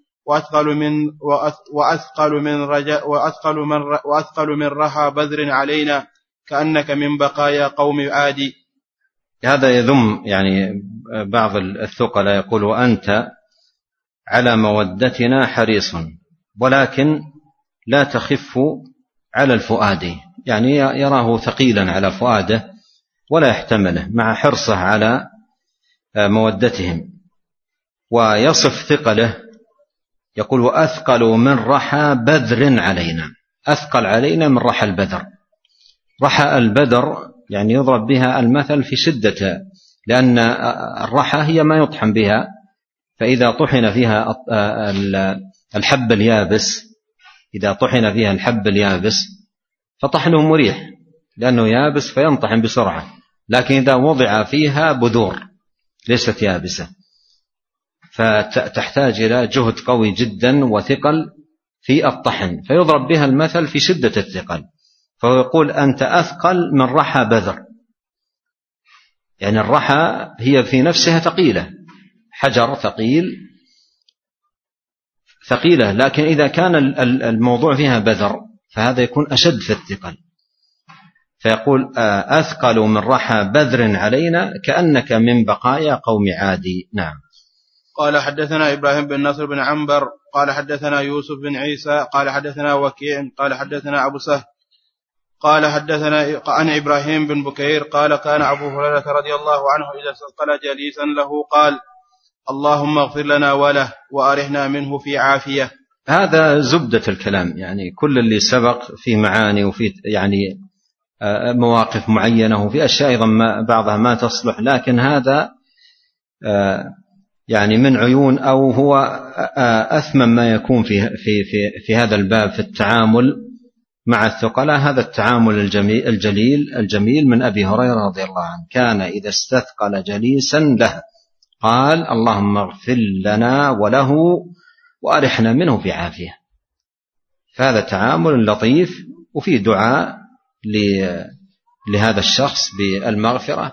وأثقل من رحى بذر علينا، كأنك من بقايا قوم عاد. هذا يذم يعني بعض الثقلاء، يقول: وأنت على مودتنا حريص ولكن لا تخف على الفؤاد، يعني يراه ثقيلا على فؤاده ولا يحتمله مع حرصه على مودتهم. ويصف ثقله يقول: وأثقل من رحى بذر علينا. أثقل علينا من رحى البذر. رحى البذر يعني يضرب بها المثل في شدتها، لأن الرحى هي ما يطحن بها، فإذا طحن فيها الحب اليابس، إذا طحن فيها الحب اليابس فطحنه مريح لأنه يابس فينطحن بسرعة، لكن إذا وضع فيها بذور ليست يابسة فتحتاج إلى جهد قوي جدا وثقل في الطحن، فيضرب بها المثل في شدة الثقل. فهو يقول: أنت أثقل من رحى بذر، يعني الرحى هي في نفسها ثقيلة، حجر ثقيلة، لكن إذا كان الموضوع فيها بذر فهذا يكون أشد في الثقل. فيقول: أثقل من رحى بذر علينا، كأنك من بقايا قوم عادي. نعم. قال حدثنا إبراهيم بن نصر بن عنبر قال حدثنا يوسف بن عيسى قال حدثنا وكيع قال حدثنا أبو سهل قال حدثنا عن إبراهيم بن بكير قال: كان أبو هريرة رضي الله عنه إذا استثقل جليسا له قال: اللهم اغفر لنا وله وأرحنا منه في عافية. هذا زبدة الكلام، يعني كل اللي سبق في معاني وفي يعني مواقف معينة وفي أشياء أيضا بعضها ما تصلح، لكن هذا يعني من عيون أو هو أثمن ما يكون في هذا الباب في التعامل مع الثقلاء، هذا التعامل الجميل من أبي هريرة رضي الله عنه: كان إذا استثقل جليسا له قال: اللهم اغفر لنا وله وأرحنا منه في عافية. فهذا تعامل لطيف وفي دعاء لهذا الشخص بالمغفرة،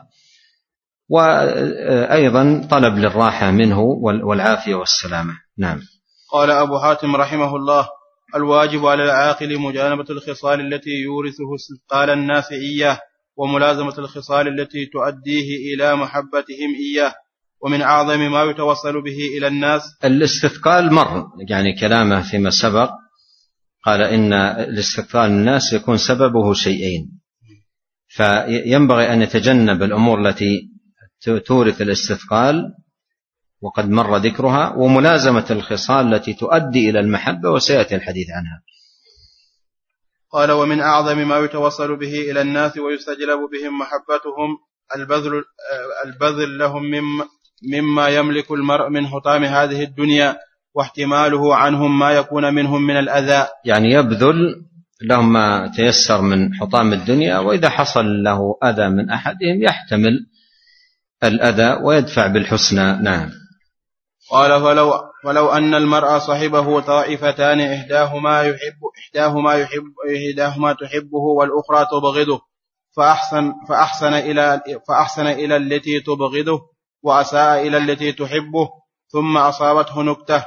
وأيضا طلب للراحة منه والعافية والسلامة. نعم. قال أبو حاتم رحمه الله: الواجب على العاقل مجانبة الخصال التي يورثه استثقال الناس إياه، وملازمة الخصال التي تؤديه إلى محبتهم إياه، ومن أعظم ما يتوصل به إلى الناس الاستثقال مر، يعني كلامه فيما سبق قال إن الاستثقال الناس يكون سببه شيئين، فينبغي أن يتجنب الأمور التي تورث الاستثقال وقد مر ذكرها، وملازمة الخصال التي تؤدي إلى المحبة وسيأتي الحديث عنها. قال: ومن أعظم ما يتوصل به إلى الناس ويستجلب بهم محبتهم البذل لهم مما يملك المرء من حطام هذه الدنيا، واحتماله عنهم ما يكون منهم من الأذى. يعني يبذل لهم ما تيسر من حطام الدنيا، وإذا حصل له أذى من أحدهم يحتمل الأذى ويدفع بالحسنى. نعم. قال: ولو أن المرء صحبه طائفتان إحداهما تحبه والأخرى تبغضه، فأحسن إلى التي تبغضه وأساء إلى التي تحبه، ثم أصابته نكبة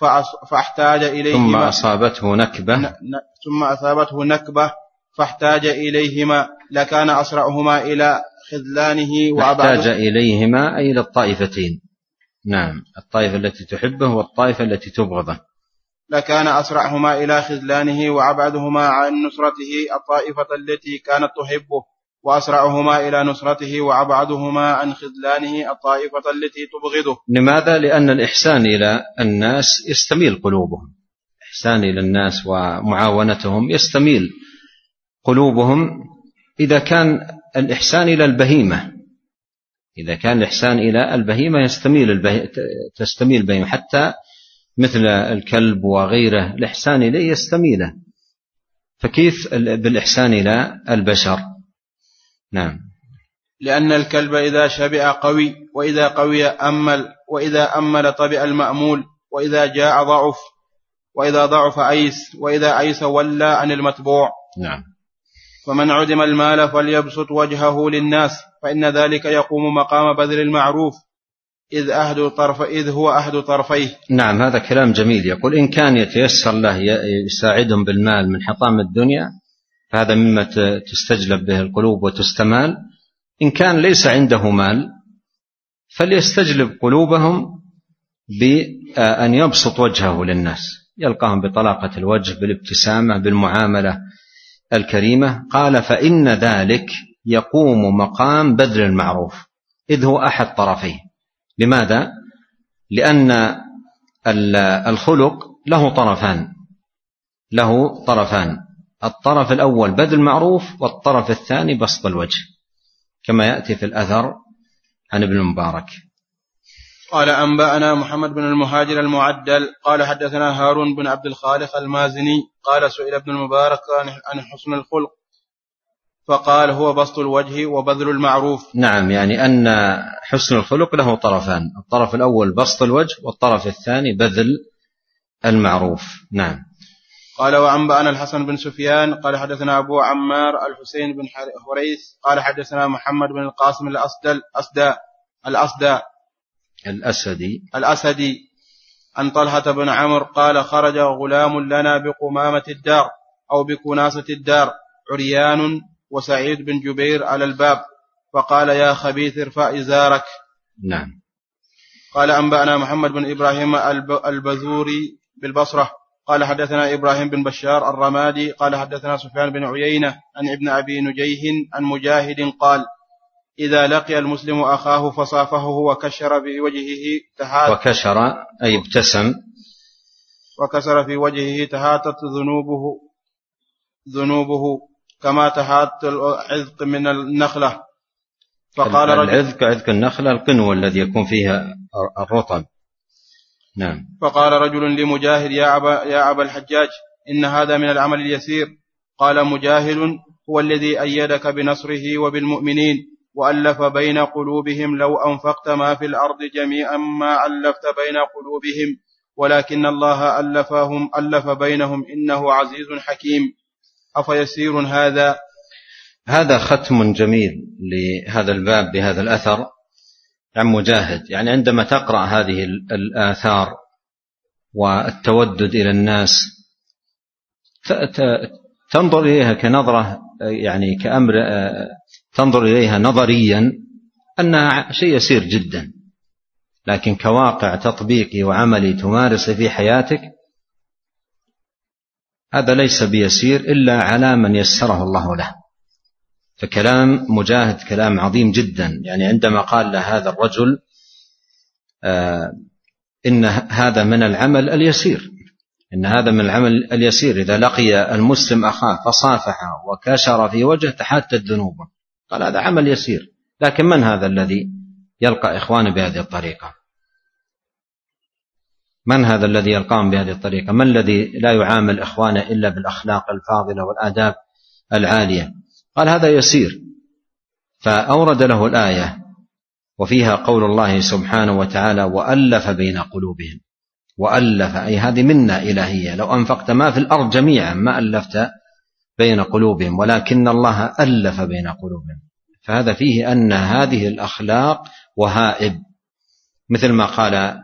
فاحتاج إليهما لكان أسرعهما إلى خذلانه وأبعده. احتاج إليهما أي إلى الطائفتين. نعم، الطائفة التي تحبه والطائفة التي تبغضه. لكان أسرعهما إلى خذلانه وأبعدهما عن نصرته الطائفة التي كانت تحبه، وأسرعهما إلى نصرته وأبعدهما عن خذلانه الطائفة التي تبغضه. لماذا؟ لأن الإحسان إلى الناس يستميل قلوبهم، الإحسان إلى الناس ومعاونتهم يستميل قلوبهم. إذا كان الإحسان إلى البهيمة تستميل البهيمة، حتى مثل الكلب وغيره الإحسان إليه يستميله، فكيف بالإحسان إلى البشر؟ نعم. لأن الكلب إذا شبع قوي، وإذا قوي أمل، وإذا أمل طبع المأمول، وإذا جاع ضعف، وإذا ضعف أيس، وإذا أيس ولى عن المتبوع. نعم. فمن عدم المال فليبسط وجهه للناس، فإن ذلك يقوم مقام بذل المعروف، إذ هو أحد طرفيه. نعم، هذا كلام جميل. يقول: إن كان يتيسر له يساعدهم بالمال من حطام الدنيا فهذا مما تستجلب به القلوب وتستمال. إن كان ليس عنده مال فليستجلب قلوبهم بأن يبسط وجهه للناس، يلقاهم بطلاقة الوجه، بالابتسامة، بالمعاملة الكريمة. قال: فإن ذلك يقوم مقام بذل المعروف، إذ هو أحد طرفيه. لماذا؟ لأن الخلق له طرفان، الطرف الأول بذل المعروف، والطرف الثاني بسط الوجه، كما يأتي في الأثر عن ابن المبارك. قال: أنبأنا محمد بن المهاجر المعدل قال: حدثنا هارون بن عبد الخالق المازني قال: سئل ابن المبارك عن حسن الخلق فقال: هو بسط الوجه وبذل المعروف. نعم، يعني أن حسن الخلق له طرفان، الطرف الأول بسط الوجه، والطرف الثاني بذل المعروف. نعم. قال: وأنبأنا الحسن بن سفيان قال: حدثنا أبو عمار الحسين بن هريث قال: حدثنا محمد بن القاسم الأسدي عن طلحة بن عمرو قال: خرج غلام لنا بقمامة الدار أو بكناسة الدار عريان وسعيد بن جبير على الباب، فقال: يا خبيث ارفع إزارك. نعم. قال: أنبأنا محمد بن إبراهيم البذوري بالبصرة قال: حدثنا إبراهيم بن بشار الرمادي قال: حدثنا سفيان بن عيينة عن ابن أبي نجيه عن مجاهد قال: إذا لقي المسلم أخاه فصافحه وكشر في وجهه وكشر أي ابتسم، وكسر في وجهه تهاتت ذنوبه كما تهات العذق من النخلة. فقال: عذق النخلة القنو الذي يكون فيها الرطب. نعم. فقال رجل لمجاهد: يا أبا الحجاج، إن هذا من العمل اليسير. قال مجاهد: هو الذي أيدك بنصره وبالمؤمنين وألف بين قلوبهم، لو أنفقت ما في الأرض جميعا ما ألفت بين قلوبهم، ولكن الله ألف بينهم، إنه عزيز حكيم. أفيسير هذا؟ هذا ختم جميل لهذا الباب بهذا الأثر عن مجاهد. يعني عندما تقرأ هذه الآثار والتودد إلى الناس تنظر إليها كنظرة، يعني كأمر تنظر إليها نظريا أنها شيء يسير جدا، لكن كواقع تطبيقي وعملي تمارس في حياتك هذا ليس بيسير إلا على من يسره الله له. فكلام مجاهد كلام عظيم جدا. يعني عندما قال له هذا الرجل: إن هذا من العمل اليسير، إن هذا من العمل اليسير. إذا لقي المسلم أخاه فصافحه وكشر في وجهه تحاتت ذنوبه، قال هذا عمل يسير. لكن من هذا الذي يلقى إخوانه بهذه الطريقة؟ من هذا الذي يلقاهم بهذه الطريقة؟ من الذي لا يعامل إخوانه إلا بالأخلاق الفاضلة والآداب العالية؟ قال هذا يسير. فأورد له الآية وفيها قول الله سبحانه وتعالى وألف بين قلوبهم. وألف أي هذه منة إلهية، لو أنفقت ما في الأرض جميعا ما ألفت بين قلوبهم ولكن الله ألف بين قلوبهم. فهذا فيه أن هذه الأخلاق وهائب، مثل ما قال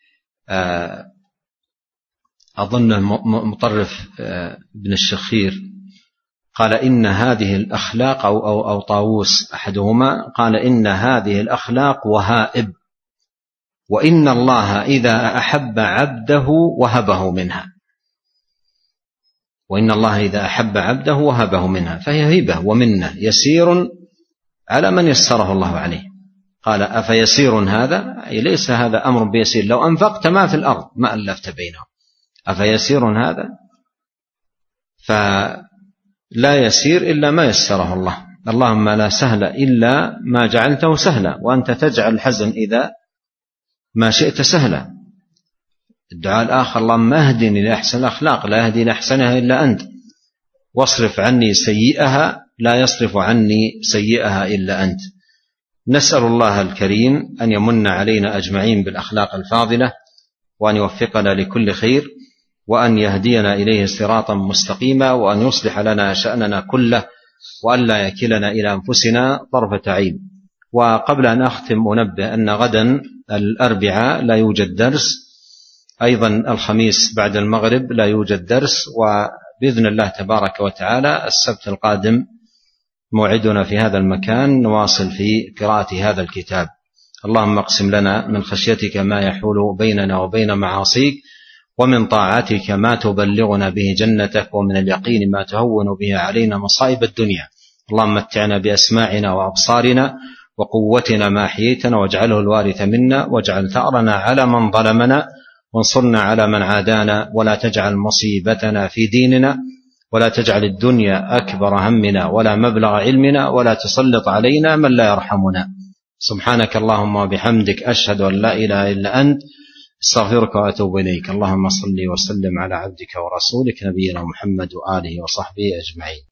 أظن مطرف بن الشخير قال إن هذه الأخلاق أو طاووس أحدهما قال إن هذه الأخلاق وهائب، وإن الله إذا أحب عبده وهبه منها. وإن الله إذا أحب عبده وهبه منها، فهي هبة ومنة يسير على من يسره الله عليه. قال أفيسير هذا؟ أي ليس هذا أمر بيسير، لو أنفقت ما في الأرض ما ألفت بينهم. أفيسير هذا؟ فلا يسير إلا ما يسره الله. اللهم لا سهل إلا ما جعلته سهلا، وأنت تجعل الحزن إذا ما شئت سهلا. الدعاء الآخر اللهم اهدني لأحسن الأخلاق لا يهدي لأحسنها إلا أنت، واصرف عني سيئها لا يصرف عني سيئها إلا أنت. نسأل الله الكريم أن يمن علينا أجمعين بالأخلاق الفاضلة، وأن يوفقنا لكل خير، وأن يهدينا إليه صراطا مستقيما، وأن يصلح لنا شأننا كله، وأن لا يكلنا إلى أنفسنا طرفة عين. وقبل أن أختم أنبه أن غدا الأربعاء لا يوجد درس، أيضا الخميس بعد المغرب لا يوجد درس، وبإذن الله تبارك وتعالى السبت القادم موعدنا في هذا المكان نواصل في قراءة هذا الكتاب. اللهم اقسم لنا من خشيتك ما يحول بيننا وبين معاصيك، ومن طاعتك ما تبلغنا به جنتك، ومن اليقين ما تهون به علينا مصائب الدنيا. اللهم متعنا بأسماعنا وأبصارنا وقوتنا ما أحييتنا، واجعله الوارث منا، واجعل ثأرنا على من ظلمنا، وانصرنا على من عادانا، ولا تجعل مصيبتنا في ديننا، ولا تجعل الدنيا أكبر همنا ولا مبلغ علمنا، ولا تسلط علينا من لا يرحمنا. سبحانك اللهم وبحمدك أشهد أن لا إله إلا أنت استغفرك وأتوب إليك. اللهم صل وسلم على عبدك ورسولك نبينا محمد وآله وصحبه أجمعين.